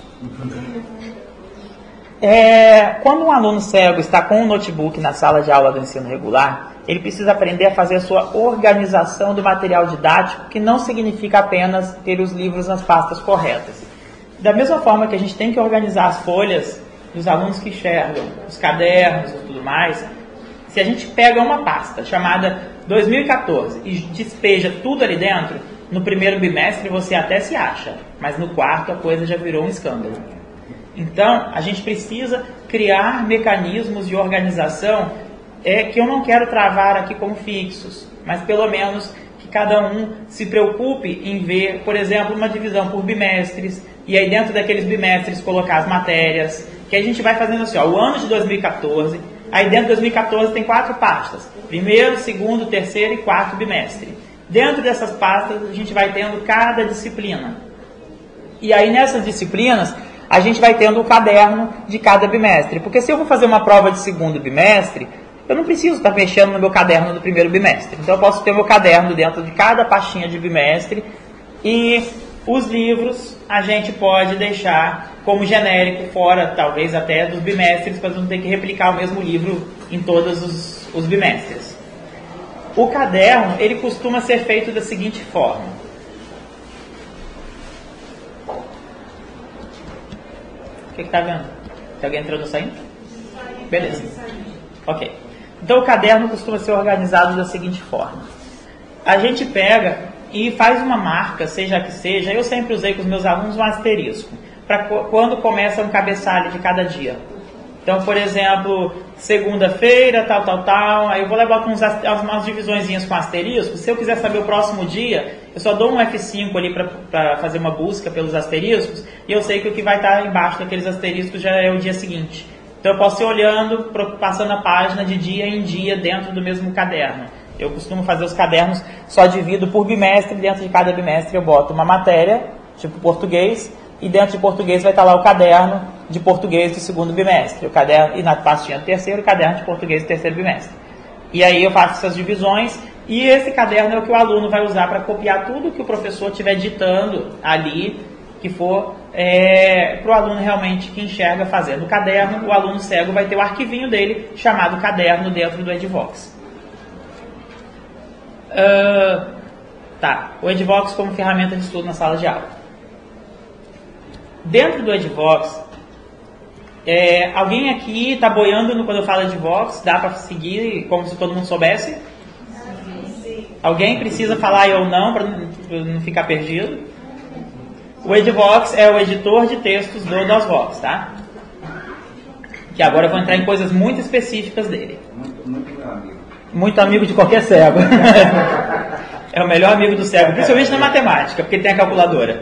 É, quando um aluno cego está com um notebook na sala de aula do ensino regular, ele precisa aprender a fazer a sua organização do material didático, que não significa apenas ter os livros nas pastas corretas. Da mesma forma que a gente tem que organizar as folhas dos alunos que enxergam, os cadernos e tudo mais, se a gente pega uma pasta chamada dois mil e quatorze e despeja tudo ali dentro, no primeiro bimestre você até se acha, mas no quarto a coisa já virou um escândalo. Então, a gente precisa criar mecanismos de organização é, que eu não quero travar aqui como fixos, mas pelo menos que cada um se preocupe em ver, por exemplo, uma divisão por bimestres, e aí dentro daqueles bimestres colocar as matérias, que a gente vai fazendo assim, ó, o ano de dois mil e quatorze, aí dentro de dois mil e quatorze tem quatro pastas, primeiro, segundo, terceiro e quarto bimestre. Dentro dessas pastas a gente vai tendo cada disciplina. E aí nessas disciplinas a gente vai tendo o caderno de cada bimestre. Porque se eu vou fazer uma prova de segundo bimestre, eu não preciso estar mexendo no meu caderno do primeiro bimestre. Então eu posso ter meu caderno dentro de cada pastinha de bimestre. E os livros a gente pode deixar como genérico, fora talvez até dos bimestres, para não ter que replicar o mesmo livro em todos os, os bimestres. O caderno, ele costuma ser feito da seguinte forma. O que está vendo? Tem alguém entrando ou saindo? Beleza. Ok. Então o caderno costuma ser organizado da seguinte forma. A gente pega e faz uma marca, seja que seja, eu sempre usei com os meus alunos um asterisco, para quando começa um cabeçalho de cada dia. Então, por exemplo, segunda-feira, tal, tal, tal, aí eu vou levar com uns, umas divisõezinhas com asterisco. Se eu quiser saber o próximo dia, eu só dou um F cinco ali para fazer uma busca pelos asteriscos, e eu sei que o que vai estar embaixo daqueles asteriscos já é o dia seguinte. Então eu posso ir olhando, passando a página de dia em dia dentro do mesmo caderno. Eu costumo fazer os cadernos, só divido por bimestre, dentro de cada bimestre eu boto uma matéria, tipo português, e dentro de português vai estar lá o caderno de português do segundo bimestre, o caderno, e na pastinha do terceiro, o caderno de português do terceiro bimestre. E aí eu faço essas divisões, e esse caderno é o que o aluno vai usar para copiar tudo que o professor estiver ditando ali, que for é, para o aluno realmente que enxerga fazendo o caderno. O aluno cego vai ter o arquivinho dele, chamado caderno, dentro do Edvox. Uh, tá, o Edvox como ferramenta de estudo na sala de aula. Dentro do Edvox, é, alguém aqui está boiando no, quando eu falo Edvox? Dá para seguir como se todo mundo soubesse? Sim. Alguém precisa falar eu não, para não ficar perdido? O Edvox é o editor de textos do DOSVox, tá? Que agora eu vou entrar em coisas muito específicas dele. Muito, muito meu amigo. Muito amigo de qualquer cego. É o melhor amigo do cego, principalmente na matemática, porque tem a calculadora.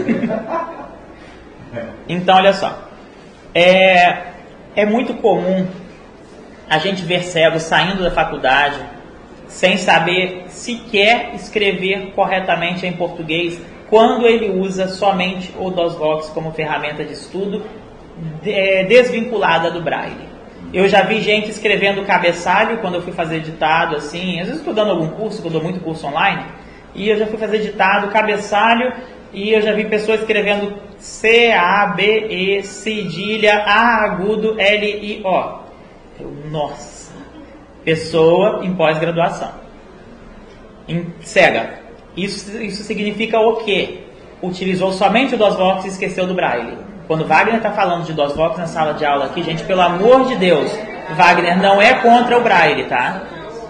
Então, olha só. É, é muito comum a gente ver cegos saindo da faculdade sem saber sequer escrever corretamente em português, quando ele usa somente o DOSVox como ferramenta de estudo é, desvinculada do Braille. Eu já vi gente escrevendo cabeçalho quando eu fui fazer ditado, assim, às vezes estou dando algum curso, que eu dou muito curso online, e eu já fui fazer ditado, cabeçalho, e eu já vi pessoas escrevendo C A B E, cedilha, A agudo, L I O. Eu, nossa, pessoa em pós-graduação, em cega. Isso, isso significa o quê? Utilizou somente o DOSVox e esqueceu do Braille. Quando Wagner está falando de DOSVox na sala de aula aqui, gente, pelo amor de Deus, Wagner não é contra o Braille, tá?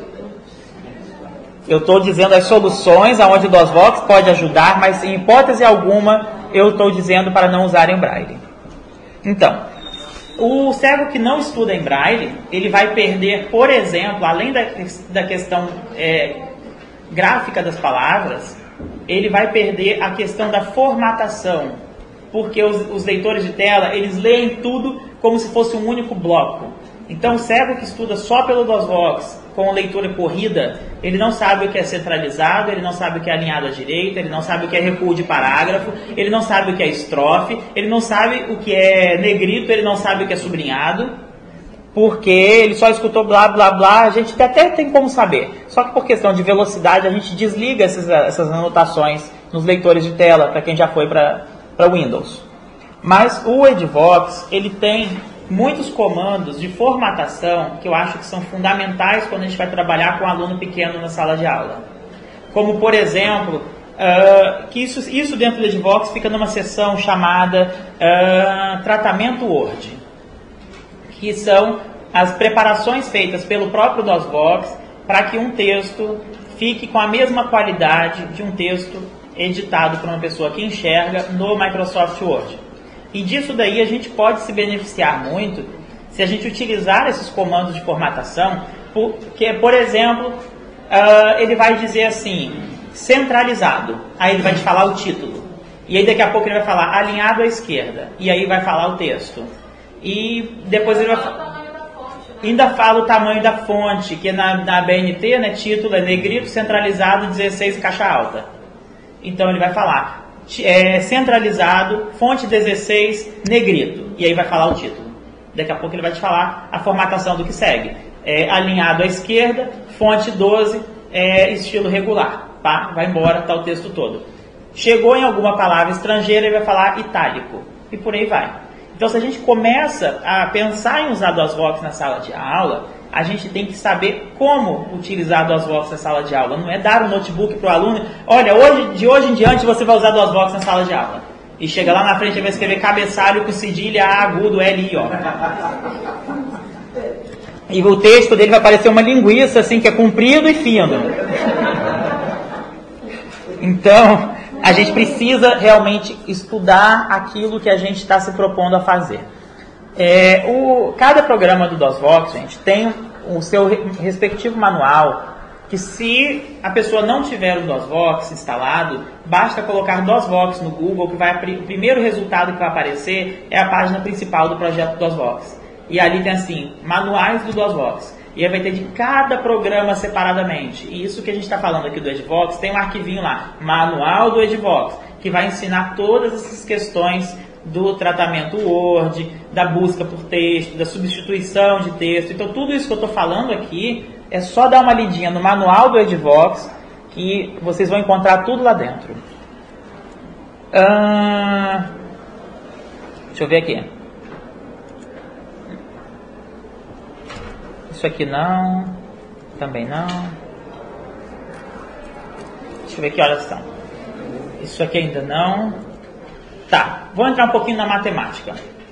Eu estou dizendo as soluções aonde o DOSVox pode ajudar, mas em hipótese alguma eu estou dizendo para não usarem o Braille. Então, o cego que não estuda em Braille, ele vai perder, por exemplo, além da, da questão é, gráfica das palavras, ele vai perder a questão da formatação, porque os, os leitores de tela, eles leem tudo como se fosse um único bloco. Então o cego que estuda só pelo DOSVox, com leitura corrida, ele não sabe o que é centralizado, ele não sabe o que é alinhado à direita, ele não sabe o que é recuo de parágrafo, ele não sabe o que é estrofe, ele não sabe o que é negrito, ele não sabe o que é sublinhado, porque ele só escutou blá blá blá. A gente até tem como saber, só que por questão de velocidade a gente desliga essas, essas anotações nos leitores de tela, para quem já foi para Windows. Mas o Edvox, ele tem muitos comandos de formatação que eu acho que são fundamentais quando a gente vai trabalhar com um aluno pequeno na sala de aula. Como, por exemplo, uh, que isso, isso dentro do Edvox fica numa seção chamada uh, Tratamento Word, que são as preparações feitas pelo próprio DOSVox para que um texto fique com a mesma qualidade de um texto editado por uma pessoa que enxerga no Microsoft Word. E disso daí a gente pode se beneficiar muito se a gente utilizar esses comandos de formatação, porque, por exemplo, uh, ele vai dizer assim, centralizado. Aí ele vai te falar o título. E aí daqui a pouco ele vai falar alinhado à esquerda. E aí vai falar o texto. E depois ele vai falar... Ainda fala o tamanho da fonte, que na, na B N T, né, título é negrito, centralizado, dezesseis, caixa alta. Então ele vai falar é, centralizado, fonte dezesseis, negrito. E aí vai falar o título. Daqui a pouco ele vai te falar a formatação do que segue. É, alinhado à esquerda, fonte doze, é, estilo regular. Pá, vai embora, tá o texto todo. Chegou em alguma palavra estrangeira, ele vai falar itálico. E por aí vai. Então, se a gente começa a pensar em usar DOSVOX na sala de aula, a gente tem que saber como utilizar DOSVOX na sala de aula. Não é dar um notebook para o aluno, olha, hoje, de hoje em diante você vai usar DOSVOX na sala de aula. E chega lá na frente e vai escrever cabeçalho com cedilha A agudo L I, ó. E o texto dele vai parecer uma linguiça, assim, que é comprido e fino. Então... a gente precisa realmente estudar aquilo que a gente está se propondo a fazer. É, o, cada programa do DOSVOX, gente, tem o seu respectivo manual, que se a pessoa não tiver o DOSVOX instalado, basta colocar DOSVOX no Google, que vai, o primeiro resultado que vai aparecer é a página principal do projeto DOSVOX. E ali tem assim, manuais do DOSVOX. E aí vai ter de cada programa separadamente. E isso que a gente está falando aqui do Edvox, tem um arquivinho lá, Manual do Edvox, que vai ensinar todas essas questões do tratamento Word, da busca por texto, da substituição de texto. Então tudo isso que eu estou falando aqui, é só dar uma lidinha no Manual do Edvox, que vocês vão encontrar tudo lá dentro. Hum, deixa eu ver aqui. Isso aqui não, também não. Deixa eu ver que horas são. Isso aqui ainda não. Tá, vou entrar um pouquinho na matemática.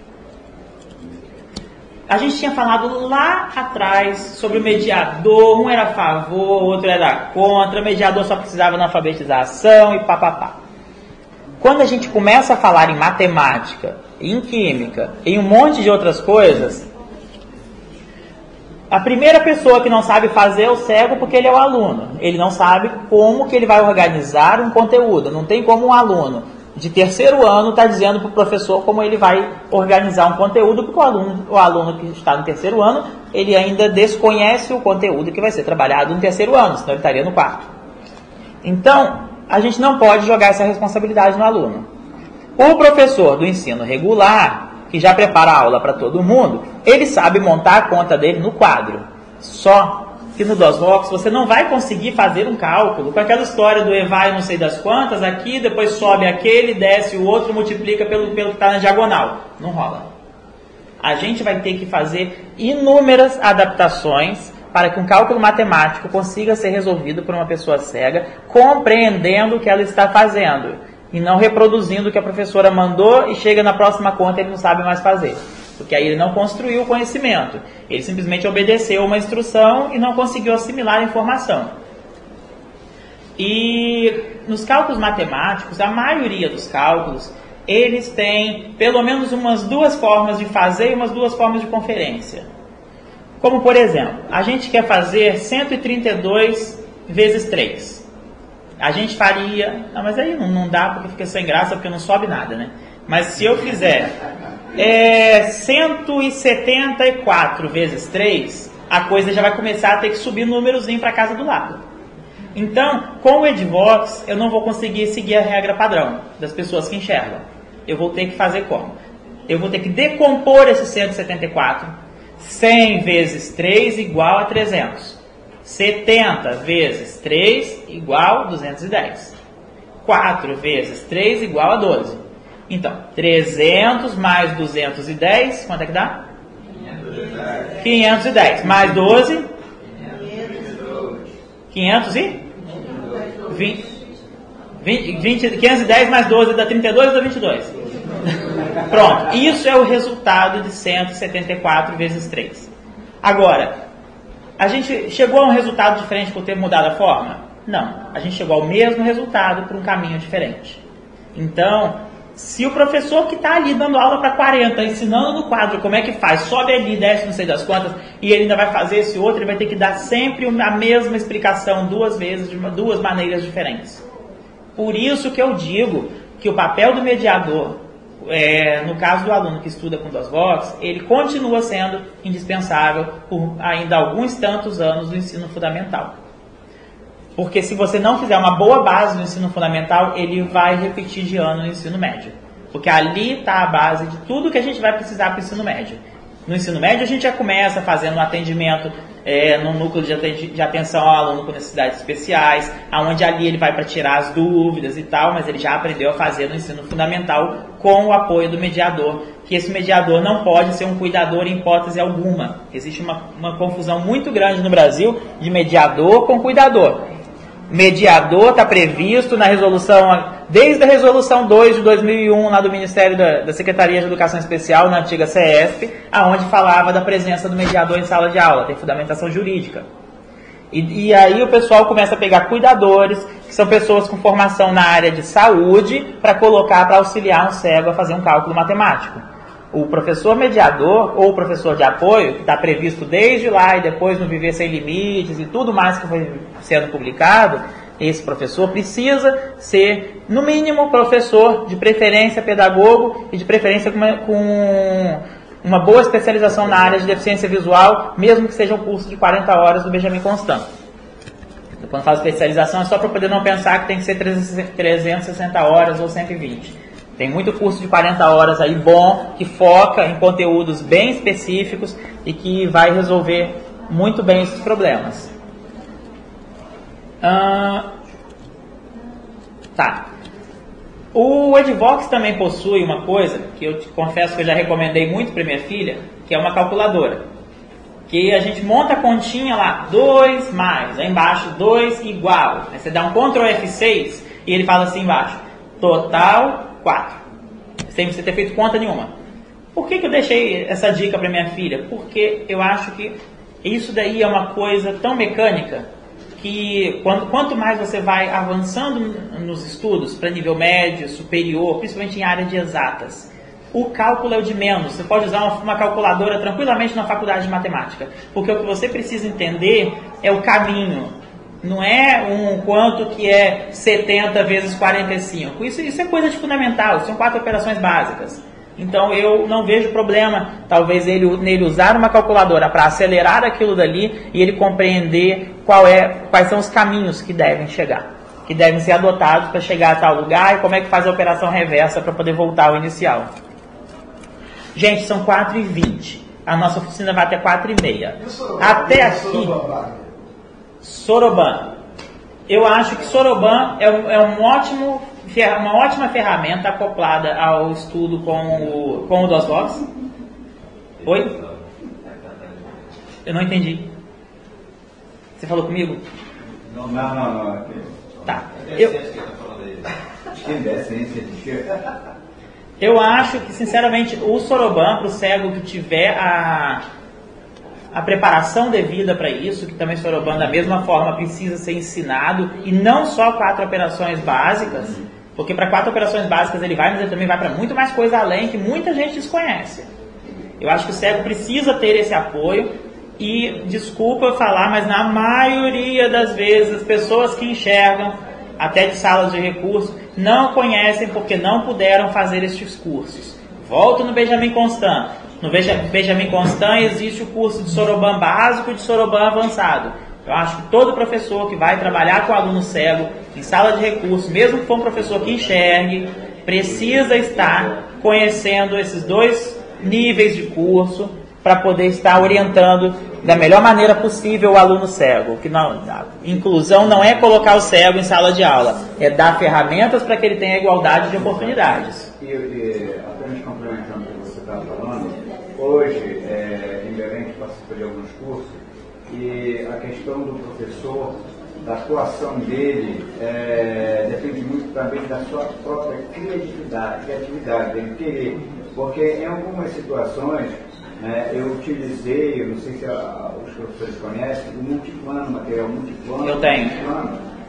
A gente tinha falado lá atrás sobre o mediador, um era a favor, o outro era contra, o mediador só precisava na alfabetização e papapá. Quando a gente começa a falar em matemática, em química, em um monte de outras coisas... a primeira pessoa que não sabe fazer é o cego, porque ele é o aluno. Ele não sabe como que ele vai organizar um conteúdo. Não tem como um aluno de terceiro ano estar dizendo para o professor como ele vai organizar um conteúdo, porque o aluno, o aluno que está no terceiro ano, ele ainda desconhece o conteúdo que vai ser trabalhado no terceiro ano, senão ele estaria no quarto. Então, a gente não pode jogar essa responsabilidade no aluno. O professor do ensino regular, que já prepara a aula para todo mundo, ele sabe montar a conta dele no quadro. Só que no DOSVOX você não vai conseguir fazer um cálculo com aquela história do E vai não sei das quantas, aqui, depois sobe aquele, desce o outro, multiplica pelo, pelo que está na diagonal. Não rola. A gente vai ter que fazer inúmeras adaptações para que um cálculo matemático consiga ser resolvido por uma pessoa cega, compreendendo o que ela está fazendo. E não reproduzindo o que a professora mandou e chega na próxima conta e ele não sabe mais fazer. Porque aí ele não construiu o conhecimento. Ele simplesmente obedeceu uma instrução e não conseguiu assimilar a informação. E nos cálculos matemáticos, a maioria dos cálculos, eles têm pelo menos umas duas formas de fazer e umas duas formas de conferência. Como, por exemplo, a gente quer fazer cento e trinta e dois vezes três. A gente faria... Não, mas aí não, não dá porque fica sem graça, porque não sobe nada, né? Mas se eu fizer é, cento e setenta e quatro vezes três, a coisa já vai começar a ter que subir númerozinho para a casa do lado. Então, com o Edvox, eu não vou conseguir seguir a regra padrão das pessoas que enxergam. Eu vou ter que fazer como? Eu vou ter que decompor esse cento e setenta e quatro. cem vezes três igual a trezentos. setenta vezes três igual a duzentos e dez. quatro vezes três igual a doze. Então, trezentos mais duzentos e dez, quanto é que dá? quinhentos e dez. Mais doze? quinhentos e? vinte, vinte, vinte, quinhentos e dez mais doze dá trinta e dois ou dá vinte e dois? Pronto, isso é o resultado de cento e setenta e quatro vezes três. Agora, a gente chegou a um resultado diferente por ter mudado a forma? Não, a gente chegou ao mesmo resultado por um caminho diferente. Então, Se o professor que está ali dando aula para quarenta, ensinando no quadro como é que faz, sobe ali, desce, não sei das quantas, e ele ainda vai fazer esse outro, ele vai ter que dar sempre a mesma explicação duas vezes, de duas maneiras diferentes. Por isso que eu digo que o papel do mediador, é, no caso do aluno que estuda com DOSBox, ele continua sendo indispensável por ainda alguns tantos anos do ensino fundamental. Porque se você não fizer uma boa base no ensino fundamental, ele vai repetir de ano no ensino médio. Porque ali está a base de tudo que a gente vai precisar para o ensino médio. No ensino médio a gente já começa fazendo um atendimento é, no núcleo de, de atenção ao aluno com necessidades especiais, onde ali ele vai para tirar as dúvidas e tal, mas ele já aprendeu a fazer no ensino fundamental com o apoio do mediador, que esse mediador não pode ser um cuidador em hipótese alguma. Existe uma, uma confusão muito grande no Brasil de mediador com cuidador. Mediador está previsto na resolução, desde a resolução dois de dois mil e um, lá do Ministério da, da Secretaria de Educação Especial, na antiga C E S P, aonde falava da presença do mediador em sala de aula, tem fundamentação jurídica. E, e aí o pessoal começa a pegar cuidadores, que são pessoas com formação na área de saúde, para colocar, para auxiliar um cego a fazer um cálculo matemático. O professor mediador ou o professor de apoio, que está previsto desde lá e depois no Viver Sem Limites e tudo mais que foi sendo publicado, esse professor precisa ser, no mínimo, professor, de preferência pedagogo e de preferência com uma, com uma boa especialização na área de deficiência visual, mesmo que seja um curso de quarenta horas do Benjamin Constant. Quando falo especialização é só para poder não pensar que tem que ser trezentas e sessenta horas ou cento e vinte. Tem muito curso de quarenta horas aí bom, que foca em conteúdos bem específicos e que vai resolver muito bem esses problemas. Ah, tá. O Edvox também possui uma coisa, que eu te confesso que eu já recomendei muito para minha filha, que é uma calculadora. Que a gente monta a continha lá, dois mais, aí embaixo dois igual. Aí você dá um control F seis e ele fala assim embaixo, total quatro, sem você ter feito conta nenhuma. Por que que eu deixei essa dica para minha filha? Porque eu acho que isso daí é uma coisa tão mecânica que quando, quanto mais você vai avançando nos estudos para nível médio, superior, principalmente em área de exatas, o cálculo é o de menos. Você pode usar uma, uma calculadora tranquilamente na faculdade de matemática, porque o que você precisa entender é o caminho. Não é um quanto que é setenta vezes quarenta e cinco. Isso, isso é coisa de fundamental, são quatro operações básicas. Então eu não vejo problema, talvez, ele, nele usar uma calculadora para acelerar aquilo dali e ele compreender qual é, quais são os caminhos que devem chegar, que devem ser adotados para chegar a tal lugar e como é que faz a operação reversa para poder voltar ao inicial. Gente, são quatro e vinte. A nossa oficina vai até quatro e meia. Até aqui... Soroban. Eu acho que Soroban é, um, é um ótimo, uma ótima ferramenta acoplada ao estudo com o, com o DOSBox. Oi? Eu não entendi. Você falou comigo? Não, não, não. não. Tá. Eu, eu acho que, sinceramente, o Soroban, para o cego que tiver a... a preparação devida para isso, que também Soroban da mesma forma precisa ser ensinado, e não só quatro operações básicas, porque para quatro operações básicas ele vai, mas ele também vai para muito mais coisa além, que muita gente desconhece. Eu acho que o cego precisa ter esse apoio, e desculpa falar, mas na maioria das vezes as pessoas que enxergam, até de salas de recurso, não conhecem porque não puderam fazer estes cursos. Volto no Benjamin Constant. No Benjamin Constant existe o curso de Soroban básico e de Soroban avançado. Eu acho que todo professor que vai trabalhar com aluno cego em sala de recursos, mesmo que for um professor que enxergue, precisa estar conhecendo esses dois níveis de curso para poder estar orientando da melhor maneira possível o aluno cego. Que não, a inclusão não é colocar o cego em sala de aula, é dar ferramentas para que ele tenha igualdade de oportunidades. E, e apenas complementando o que você está falando, hoje, é, em Belém, que participa de alguns cursos, e a questão do professor, da atuação dele, é, depende muito também da sua própria criatividade, criatividade dele querer. Porque em algumas situações, é, eu utilizei, eu não sei se a, os professores conhecem, o multiplano, material multiplano. Eu tenho. Multiplano,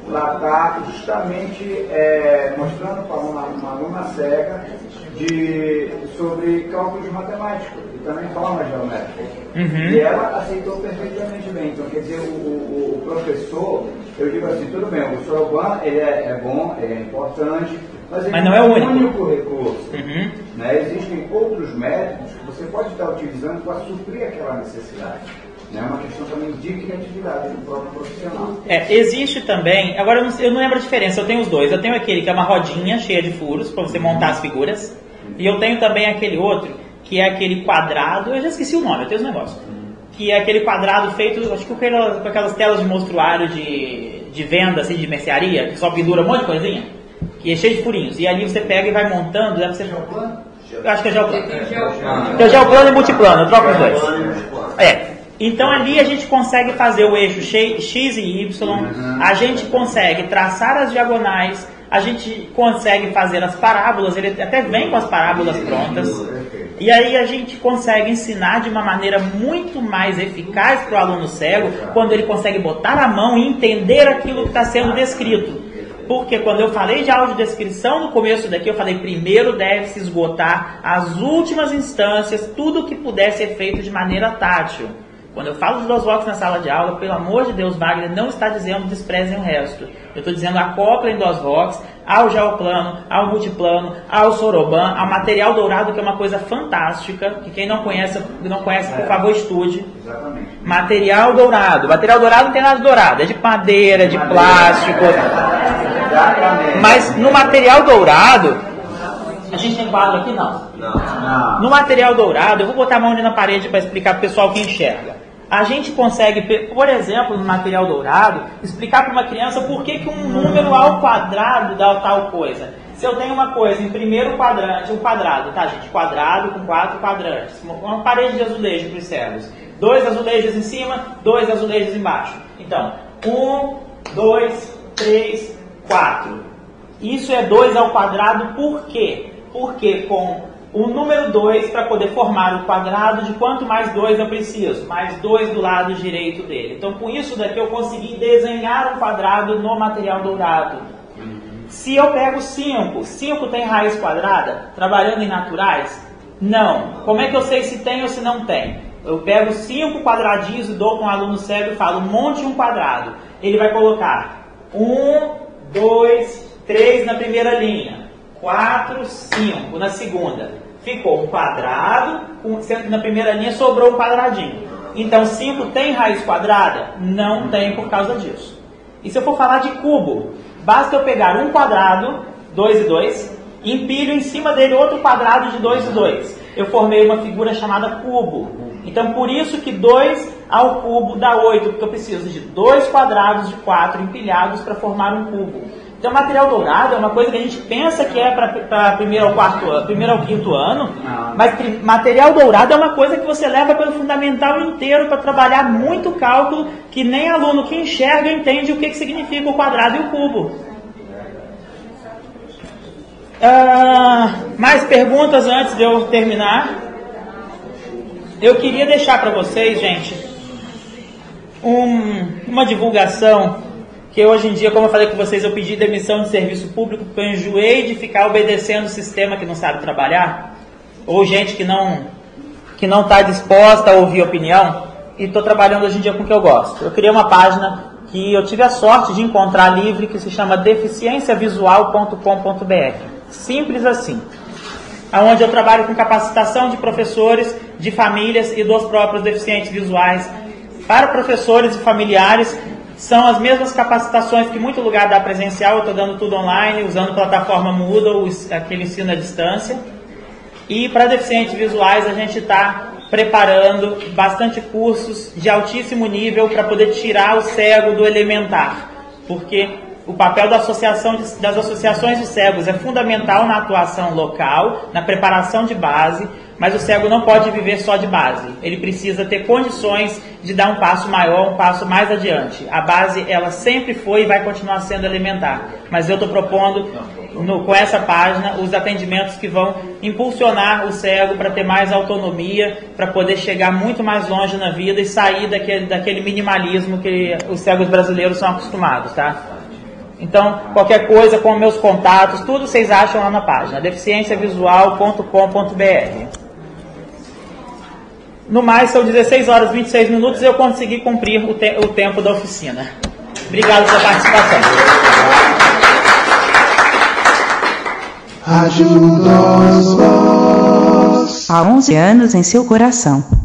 lá está justamente é, mostrando para uma, uma aluna cega de, sobre cálculos matemáticos e também formas geométricas. Uhum. E ela aceitou perfeitamente bem. Então, quer dizer, o, o, o professor, eu digo assim, tudo bem, o Soroban, ele é, é bom, ele é importante, mas ele mas não é o único, único recurso. Uhum. Né? Existem outros métodos que você pode estar utilizando para suprir aquela necessidade. É uma questão também de criatividade do próprio profissional. É, existe também, agora eu não, eu não lembro a diferença, eu tenho os dois. Eu tenho aquele que é uma rodinha cheia de furos para você montar as figuras, e eu tenho também aquele outro que é aquele quadrado, eu já esqueci o nome, eu tenho os negócios, que é aquele quadrado feito, acho que com aquelas, com aquelas telas de monstruário de, de venda, assim, de mercearia, que só pendura um monte de coisinha, que é cheio de furinhos, e ali você pega e vai montando, deve ser... Eu acho que é geoplano. Tem o geoplano e multiplano, eu troco os dois. É. Então ali a gente consegue fazer o eixo X e Y, a gente consegue traçar as diagonais, a gente consegue fazer as parábolas, ele até vem com as parábolas prontas, e aí a gente consegue ensinar de uma maneira muito mais eficaz para o aluno cego, quando ele consegue botar a mão e entender aquilo que está sendo descrito. Porque quando eu falei de audiodescrição no começo daqui, eu falei primeiro deve-se esgotar as últimas instâncias, tudo que puder ser feito de maneira tátil. Quando eu falo de DOSVox na sala de aula, pelo amor de Deus, Wagner não está dizendo desprezem o resto. Eu estou dizendo acoplem DOSVox ao geoplano, ao multiplano, ao Soroban, ao material dourado, que é uma coisa fantástica, que quem não conhece, não conhece por favor, estude. Exatamente. Material dourado. Material dourado não tem nada de dourado, é de madeira, é de plástico. Mas no material dourado, a gente tem quadro aqui? Não. Não. No material dourado, eu vou botar a mão ali na parede para explicar para o pessoal que enxerga. A gente consegue, por exemplo, no material dourado, explicar para uma criança por que, que um número ao quadrado dá tal coisa. Se eu tenho uma coisa em primeiro quadrante, um quadrado, tá gente? Quadrado com quatro quadrantes. Uma parede de azulejo para os cegos. Dois azulejos em cima, dois azulejos embaixo. Então, um, dois, três, quatro. Isso é dois ao quadrado por quê? Porque com o número dois, para poder formar o quadrado, de quanto mais dois eu preciso? Mais dois do lado direito dele. Então, com isso daqui, eu consegui desenhar um quadrado no material dourado. Se eu pego cinco, cinco tem raiz quadrada? Trabalhando em naturais? Não. Como é que eu sei se tem ou se não tem? Eu pego cinco quadradinhos e dou com o aluno cego e falo, monte um quadrado. Ele vai colocar um, dois, três na primeira linha, quatro, cinco na segunda. Ficou um quadrado, na primeira linha sobrou um quadradinho. Então cinco tem raiz quadrada? Não tem por causa disso. E se eu for falar de cubo, basta eu pegar um quadrado, dois e dois, e empilho em cima dele outro quadrado de dois e dois. Eu formei uma figura chamada cubo. Então por isso que dois ao cubo dá oito, porque eu preciso de dois quadrados de quatro empilhados para formar um cubo. Então, material dourado é uma coisa que a gente pensa que é para primeiro ao quarto ano, primeiro ao quinto ano, mas material dourado é uma coisa que você leva pelo fundamental inteiro para trabalhar muito cálculo, que nem aluno que enxerga entende o que, que significa o quadrado e o cubo. Ah, mais perguntas antes de eu terminar? Eu queria deixar para vocês, gente, um, uma divulgação. Que hoje em dia, como eu falei com vocês, eu pedi demissão de serviço público porque eu enjoei de ficar obedecendo o sistema que não sabe trabalhar, ou gente que não que não está disposta a ouvir opinião, e estou trabalhando hoje em dia com o que eu gosto. Eu criei uma página que eu tive a sorte de encontrar livre, que se chama deficiência visual ponto com ponto b r. Simples assim. Onde eu trabalho com capacitação de professores, de famílias e dos próprios deficientes visuais, para professores e familiares. São as mesmas capacitações que muito lugar dá presencial, eu estou dando tudo online, usando plataforma Moodle, aquele ensino à distância. E para deficientes visuais a gente está preparando bastante cursos de altíssimo nível para poder tirar o cego do elementar. Porque o papel da associação de, das associações de cegos é fundamental na atuação local, na preparação de base, mas o cego não pode viver só de base. Ele precisa ter condições de dar um passo maior, um passo mais adiante. A base, ela sempre foi e vai continuar sendo elementar. Mas eu estou propondo, no, com essa página, os atendimentos que vão impulsionar o cego para ter mais autonomia, para poder chegar muito mais longe na vida e sair daquele, daquele minimalismo que os cegos brasileiros são acostumados, tá? Então, qualquer coisa com meus contatos, tudo vocês acham lá na página, deficiência visual ponto com ponto b r. No mais, são dezesseis horas e vinte e seis minutos e eu consegui cumprir o, te o tempo da oficina. Obrigado pela participação. Há onze anos em seu coração.